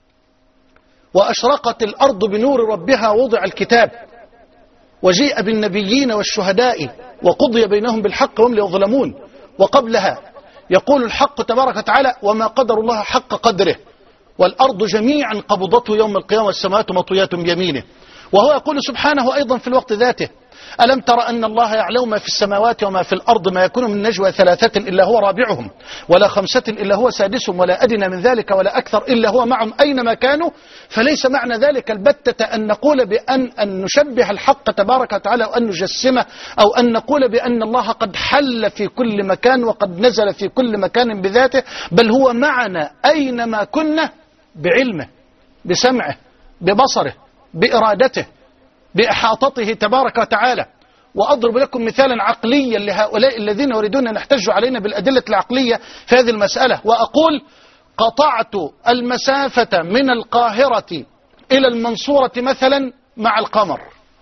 وأشرقت الأرض بنور ربها ووضع الكتاب وجيء بالنبيين والشهداء وقضي بينهم بالحق وهم لا يظلمون. وقبلها يقول الحق تبارك وتعالى وما قدر الله حق قدره والأرض جميعا قبضته يوم القيامة والسماوات مطويات بيمينه. وهو يقول سبحانه أيضا في الوقت ذاته ألم تر أن الله يعلم ما في السماوات وما في الأرض ما يكون من نجوى ثلاثة إلا هو رابعهم ولا خمسة إلا هو سادسهم ولا أدنى من ذلك ولا أكثر إلا هو معهم أينما كانوا. فليس معنى ذلك البتة أن نقول أن نشبه الحق تبارك وتعالى وأن نجسمه، أو أن نقول بأن الله قد حل في كل مكان وقد نزل في كل مكان بذاته، بل هو معنا أينما كنا بعلمه بسمعه ببصره بإرادته بإحاطته تبارك وتعالى. وأضرب لكم مثالا عقليا لهؤلاء الذين يريدون أن يحتجوا علينا بالأدلة العقلية في هذه المسألة، وأقول قطعت المسافة من القاهرة إلى المنصورة مثلا مع القمر،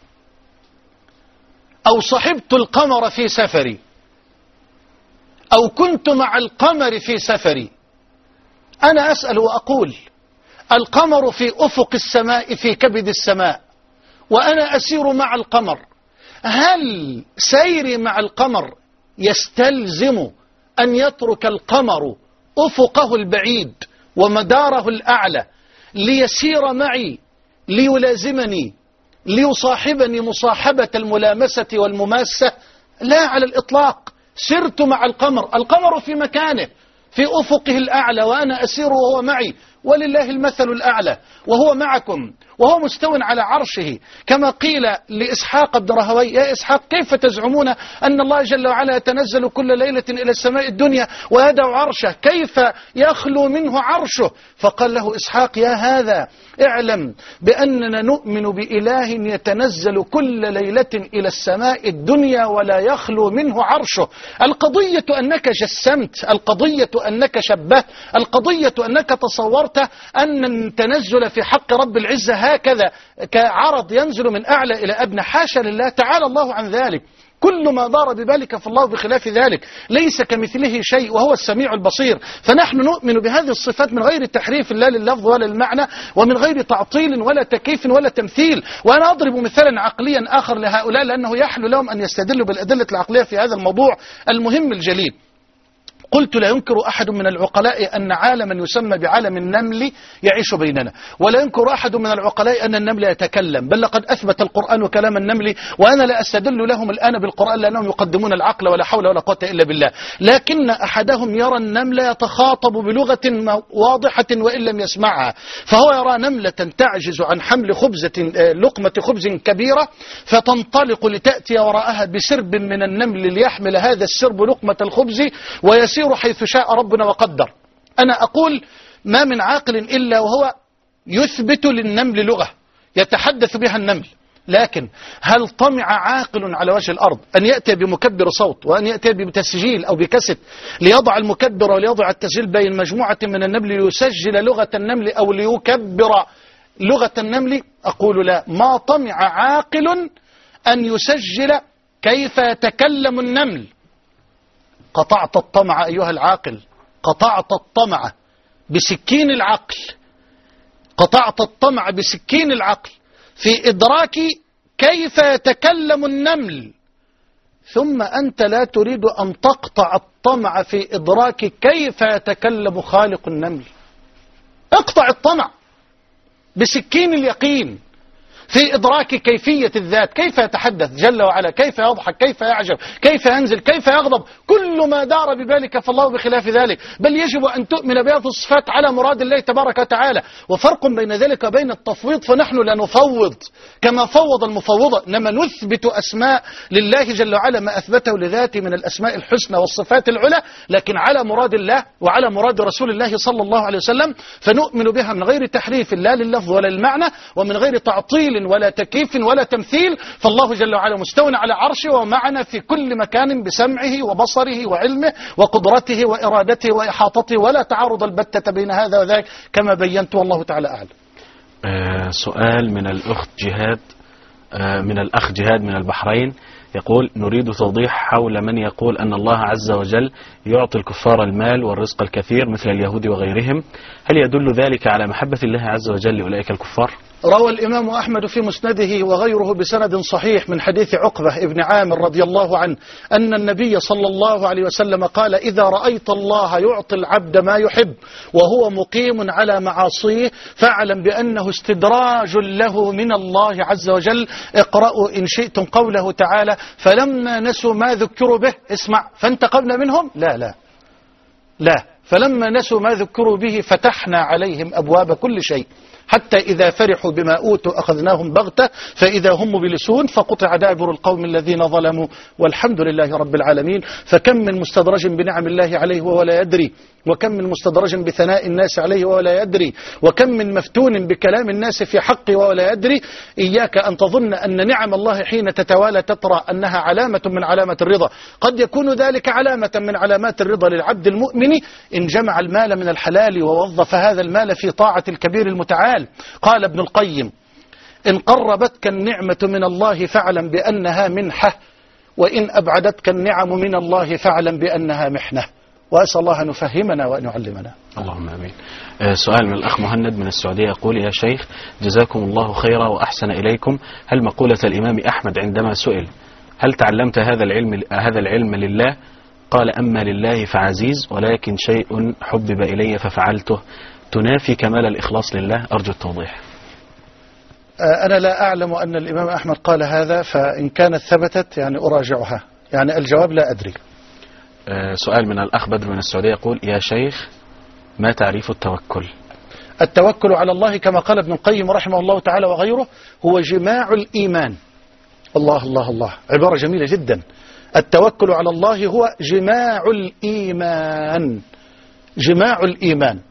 أو صحبت القمر في سفري، أو كنت مع القمر في سفري. أنا أسأل وأقول القمر في أفق السماء في كبد السماء وأنا أسير مع القمر، هل سيري مع القمر يستلزم أن يترك القمر أفقه البعيد ومداره الأعلى ليسير معي ليلازمني ليصاحبني مصاحبة الملامسة والمماسة؟ لا على الإطلاق. سرت مع القمر، القمر في مكانه في أفقه الأعلى وأنا أسير وهو معي، ولله المثل الأعلى، وهو معكم وهو مستو على عرشه. كما قيل لإسحاق بن رهوي يا إسحاق كيف تزعمون أن الله جل وعلا يتنزل كل ليلة إلى السماء الدنيا ويدع عرشه، كيف يخلو منه عرشه؟ فقال له إسحاق يا هذا اعلم بأننا نؤمن بإله يتنزل كل ليلة إلى السماء الدنيا ولا يخلو منه عرشه. القضية أنك جسمت، القضية أنك شبهت، القضية أنك تصورت أن التنزل في حق رب العزة هكذا كعرض ينزل من أعلى إلى أدنى، حاشا لله تعالى الله عن ذلك. كل ما دار ببالك فالله بخلاف ذلك، ليس كمثله شيء وهو السميع البصير. فنحن نؤمن بهذه الصفات من غير تحريف لا لللفظ ولا للمعنى، ومن غير تعطيل ولا تكييف ولا تمثيل. وأنا أضرب مثالا عقليا آخر لهؤلاء لأنه يحلو لهم أن يستدلوا بالأدلة العقلية في هذا الموضوع المهم الجليل. قلت لا ينكر أحد من العقلاء أن عالما يسمى بعالم النمل يعيش بيننا، ولا ينكر أحد من العقلاء أن النمل يتكلم، بل لقد أثبت القرآن كلام النمل، وأنا لا أستدل لهم الآن بالقرآن لأنهم يقدمون العقل ولا حول ولا قوة إلا بالله. لكن أحدهم يرى النمل يتخاطب بلغة واضحة وإن لم يسمعها، فهو يرى نملة تعجز عن حمل لقمة خبز كبيرة فتنطلق لتأتي وراءها بسرب من النمل ليحمل هذا السرب لقمة الخبز ويسير حيث شاء ربنا وقدر. أنا أقول ما من عاقل إلا وهو يثبت للنمل لغة يتحدث بها النمل، لكن هل طمع عاقل على وجه الأرض أن يأتي بمكبر صوت وأن يأتي بتسجيل أو بكست ليضع المكبر وليضع التسجيل بين مجموعة من النمل ليسجل لغة النمل أو ليكبر لغة النمل؟ أقول لا، ما طمع عاقل أن يسجل كيف يتكلم النمل. قطعت الطمع أيها العاقل، قطعت الطمع بسكين العقل، قطعت الطمع بسكين العقل في إدراك كيف يتكلم النمل، ثم أنت لا تريد أن تقطع الطمع في إدراك كيف يتكلم خالق النمل. اقطع الطمع بسكين اليقين في إدراك كيفية الذات، كيف يتحدث جل وعلا، كيف يضحك، كيف يعجب، كيف ينزل، كيف يغضب، كل ما دار ببالك فالله بخلاف ذلك. بل يجب أن تؤمن بهذه الصفات على مراد الله تبارك وتعالى. وفرق بين ذلك وبين التفويض، فنحن لا نفوض كما فوض المفوضة، إنما نثبت أسماء لله جل وعلا ما أثبته لذاته من الأسماء الحسنى والصفات العلى، لكن على مراد الله وعلى مراد رسول الله صلى الله عليه وسلم، فنؤمن بها من غير تحريف لا لللفظ ولا للمعنى، ومن غير تعطيل ولا تكييف ولا تمثيل. فالله جل وعلا مستوى على عرشه ومعنا في كل مكان بسمعه وبصره وعلمه وقدرته وإرادته وإحاطته، ولا تعارض البتة بين هذا وذاك كما بينت، والله تعالى أعلم. سؤال من الأخ جهاد من البحرين، يقول: نريد توضيح حول من يقول أن الله عز وجل يعطي الكفار المال والرزق الكثير مثل اليهود وغيرهم، هل يدل ذلك على محبة الله عز وجل لأولئك الكفار؟ روى الإمام أحمد في مسنده وغيره بسند صحيح من حديث عقبة ابن عامر رضي الله عنه أن النبي صلى الله عليه وسلم قال: إذا رأيت الله يعطي العبد ما يحب وهو مقيم على معاصيه فاعلم بأنه استدراج له من الله عز وجل. اقرأوا إن شئتم قوله تعالى: فلما نسوا ما ذكروا به، اسمع، فانتقمنا منهم، لا، فلما نسوا ما ذكروا به فتحنا عليهم أبواب كل شيء حتى إذا فرحوا بما أوتوا أخذناهم بغتة فإذا هم مبلسون فقطع دابر القوم الذين ظلموا والحمد لله رب العالمين. فكم من مستدرج بنعم الله عليه وهو لا يدري، وكم من مستدرج بثناء الناس عليه وهو لا يدري، وكم من مفتون بكلام الناس في حقه وهو لا يدري. إياك أن تظن أن نعم الله حين تتوالى تترى أنها علامة من علامة الرضا، قد يكون ذلك علامة من علامات الرضا للعبد المؤمن إن جمع المال من الحلال ووظف هذا المال في طاعة الكبير المتعال. قال ابن القيم: إن قربتك النعمة من الله فاعلم بأنها منحة، وإن أبعدتك النعم من الله فاعلم بأنها محنة. وأسأل الله أن يفهمنا وأن يعلمنا. اللهم آمين. سؤال من الأخ مهند من السعودية يقول: يا شيخ جزاكم الله خيرا وأحسن إليكم، هل مقولة الإمام أحمد عندما سئل هل تعلمت هذا العلم لله؟ قال: أما لله فعزيز، ولكن شيء حبب إلي ففعلته، تنافي كمال الإخلاص لله؟ أرجو التوضيح. أنا لا أعلم أن الإمام أحمد قال هذا، فإن كانت ثبتت يعني أراجعها، يعني الجواب لا أدري. سؤال من الأخ بدر من السعودية يقول: يا شيخ ما تعريف التوكل؟ التوكل على الله كما قال ابن القيم رحمه الله تعالى وغيره هو جماع الإيمان. الله الله الله، عبارة جميلة جدا. التوكل على الله هو جماع الإيمان، جماع الإيمان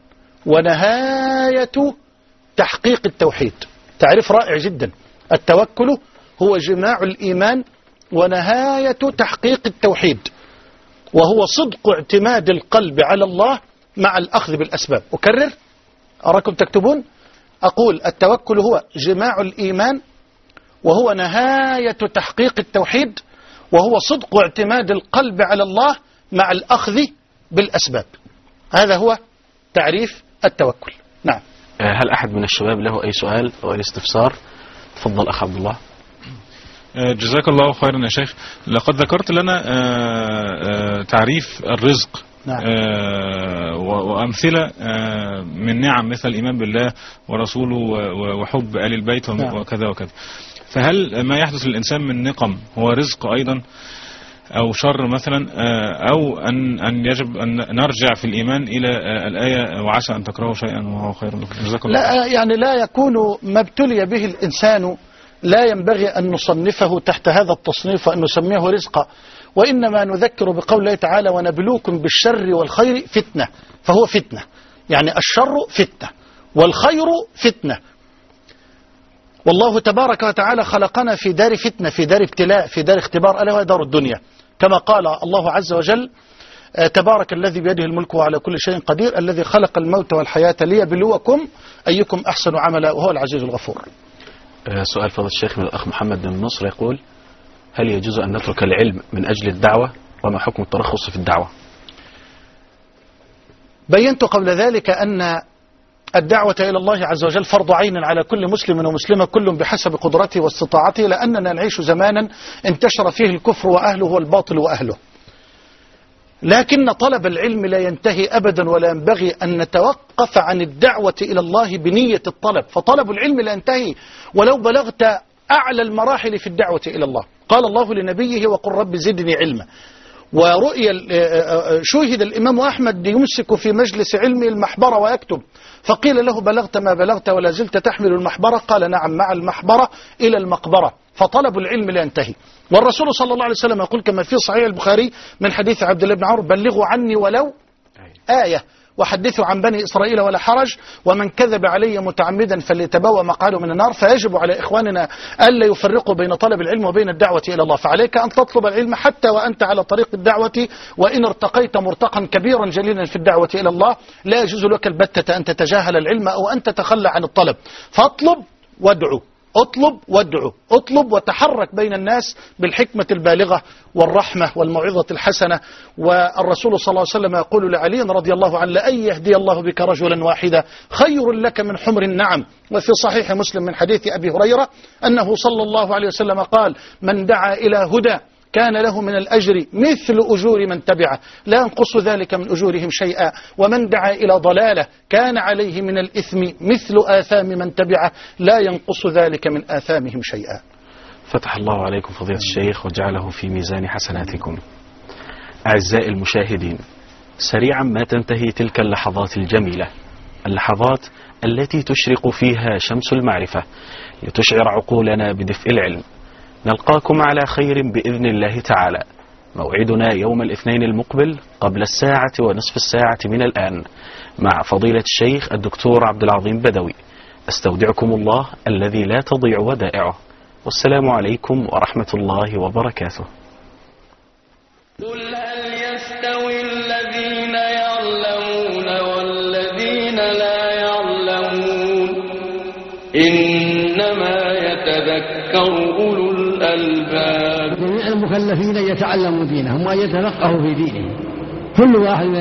ونهاية تحقيق التوحيد. تعريف رائع جدا. التوكل هو جماع الإيمان ونهاية تحقيق التوحيد، وهو صدق اعتماد القلب على الله مع الأخذ بالأسباب. أكرر، أراكم تكتبون. أقول: التوكل هو جماع الإيمان وهو نهاية تحقيق التوحيد، وهو صدق اعتماد القلب على الله مع الأخذ بالأسباب. هذا هو تعريف التوكل. نعم. هل أحد من الشباب له أي سؤال أو أي استفسار؟ تفضل أخ عبد الله. جزاك الله خيرا يا شيخ. لقد ذكرت لنا تعريف الرزق. نعم. وأمثلة من نعم مثل الإيمان بالله ورسوله وحب آل البيت وكذا وكذا. فهل ما يحدث للإنسان من نقم هو رزق أيضا أو شر مثلا، أو أن يجب أن نرجع في الإيمان إلى الآية وعسى أن تكرهوا شيئا وهو خير لكم؟ جزاك الله. لا، يعني لا يكون ما ابتلي به الإنسان لا ينبغي أن نصنفه تحت هذا التصنيف وأن نسميه رزقا، وإنما نذكر بقول الله تعالى: ونبلوكم بالشر والخير فتنة. فهو فتنة، يعني الشر فتنة والخير فتنة. والله تبارك وتعالى خلقنا في دار فتنة، في دار ابتلاء، في دار اختبار، ألا وهي دار الدنيا، كما قال الله عز وجل: تبارك الذي بيده الملك وعلى كل شيء قدير، الذي خلق الموت والحياة ليبلوكم أيكم أحسن عملا وهو العزيز الغفور. سؤال فضل الشيخ من الأخ محمد بن نصر يقول: هل يجوز أن نترك العلم من أجل الدعوة؟ وما حكم الترخص في الدعوة؟ بينت قبل ذلك أن الدعوة إلى الله عز وجل فرض عين على كل مسلم ومسلمة، كل بحسب قدرته واستطاعته، لأننا نعيش زمانا انتشر فيه الكفر وأهله والباطل وأهله. لكن طلب العلم لا ينتهي أبدا، ولا ينبغي أن نتوقف عن الدعوة إلى الله بنية الطلب، فطلب العلم لا ينتهي ولو بلغت أعلى المراحل في الدعوة إلى الله. قال الله لنبيه: وقل رب زدني علما. ورؤيا شوهد الإمام أحمد يمسك في مجلس علمه المحبرة ويكتب، فقيل له: بلغت ما بلغت ولا زلت تحمل المحبرة؟ قال: نعم، مع المحبرة إلى المقبرة. فطلب العلم لا ينتهي. والرسول صلى الله عليه وسلم يقول كما في صحيح البخاري من حديث عبد الله بن عمرو: بلغوا عني ولو آية وحدثوا عن بني إسرائيل ولا حرج، ومن كذب علي متعمدا فليتبوأ مقعده من النار. فيجب على إخواننا ألا يفرقوا بين طلب العلم وبين الدعوة إلى الله، فعليك أن تطلب العلم حتى وأنت على طريق الدعوة، وإن ارتقيت مرتقا كبيرا جليلا في الدعوة إلى الله لا يجوز لك البتة أن تتجاهل العلم أو أن تتخلى عن الطلب، فاطلب وادعو، اطلب وادعو، اطلب وتحرك بين الناس بالحكمة البالغة والرحمة والموعظة الحسنة. والرسول صلى الله عليه وسلم يقول لعلي رضي الله عنه: لأن يهدي الله بك رجلا واحدا خير لك من حمر النعم. وفي صحيح مسلم من حديث أبي هريرة أنه صلى الله عليه وسلم قال: من دعا إلى هدى كان له من الأجر مثل أجور من تبعه لا ينقص ذلك من أجورهم شيئا، ومن دعا إلى ضلالة كان عليه من الإثم مثل آثام من تبعه لا ينقص ذلك من آثامهم شيئا. فتح الله عليكم فضيلة الشيخ وجعله في ميزان حسناتكم. أعزائي المشاهدين، سريعا ما تنتهي تلك اللحظات الجميلة، اللحظات التي تشرق فيها شمس المعرفة لتشعر عقولنا بدفء العلم. نلقاكم على خير بإذن الله تعالى. موعدنا يوم الاثنين المقبل قبل 1:15 من الآن مع فضيلة الشيخ الدكتور عبد العظيم بدوي. أستودعكم الله الذي لا تضيع ودائعه، والسلام عليكم ورحمة الله وبركاته. قل هل يستوي الذين يعلمون والذين لا يعلمون إنما يتذكر أولو الألباب. جميع المكلفين يتعلموا دينهم ويتفقهوا في دينهم، كل واحد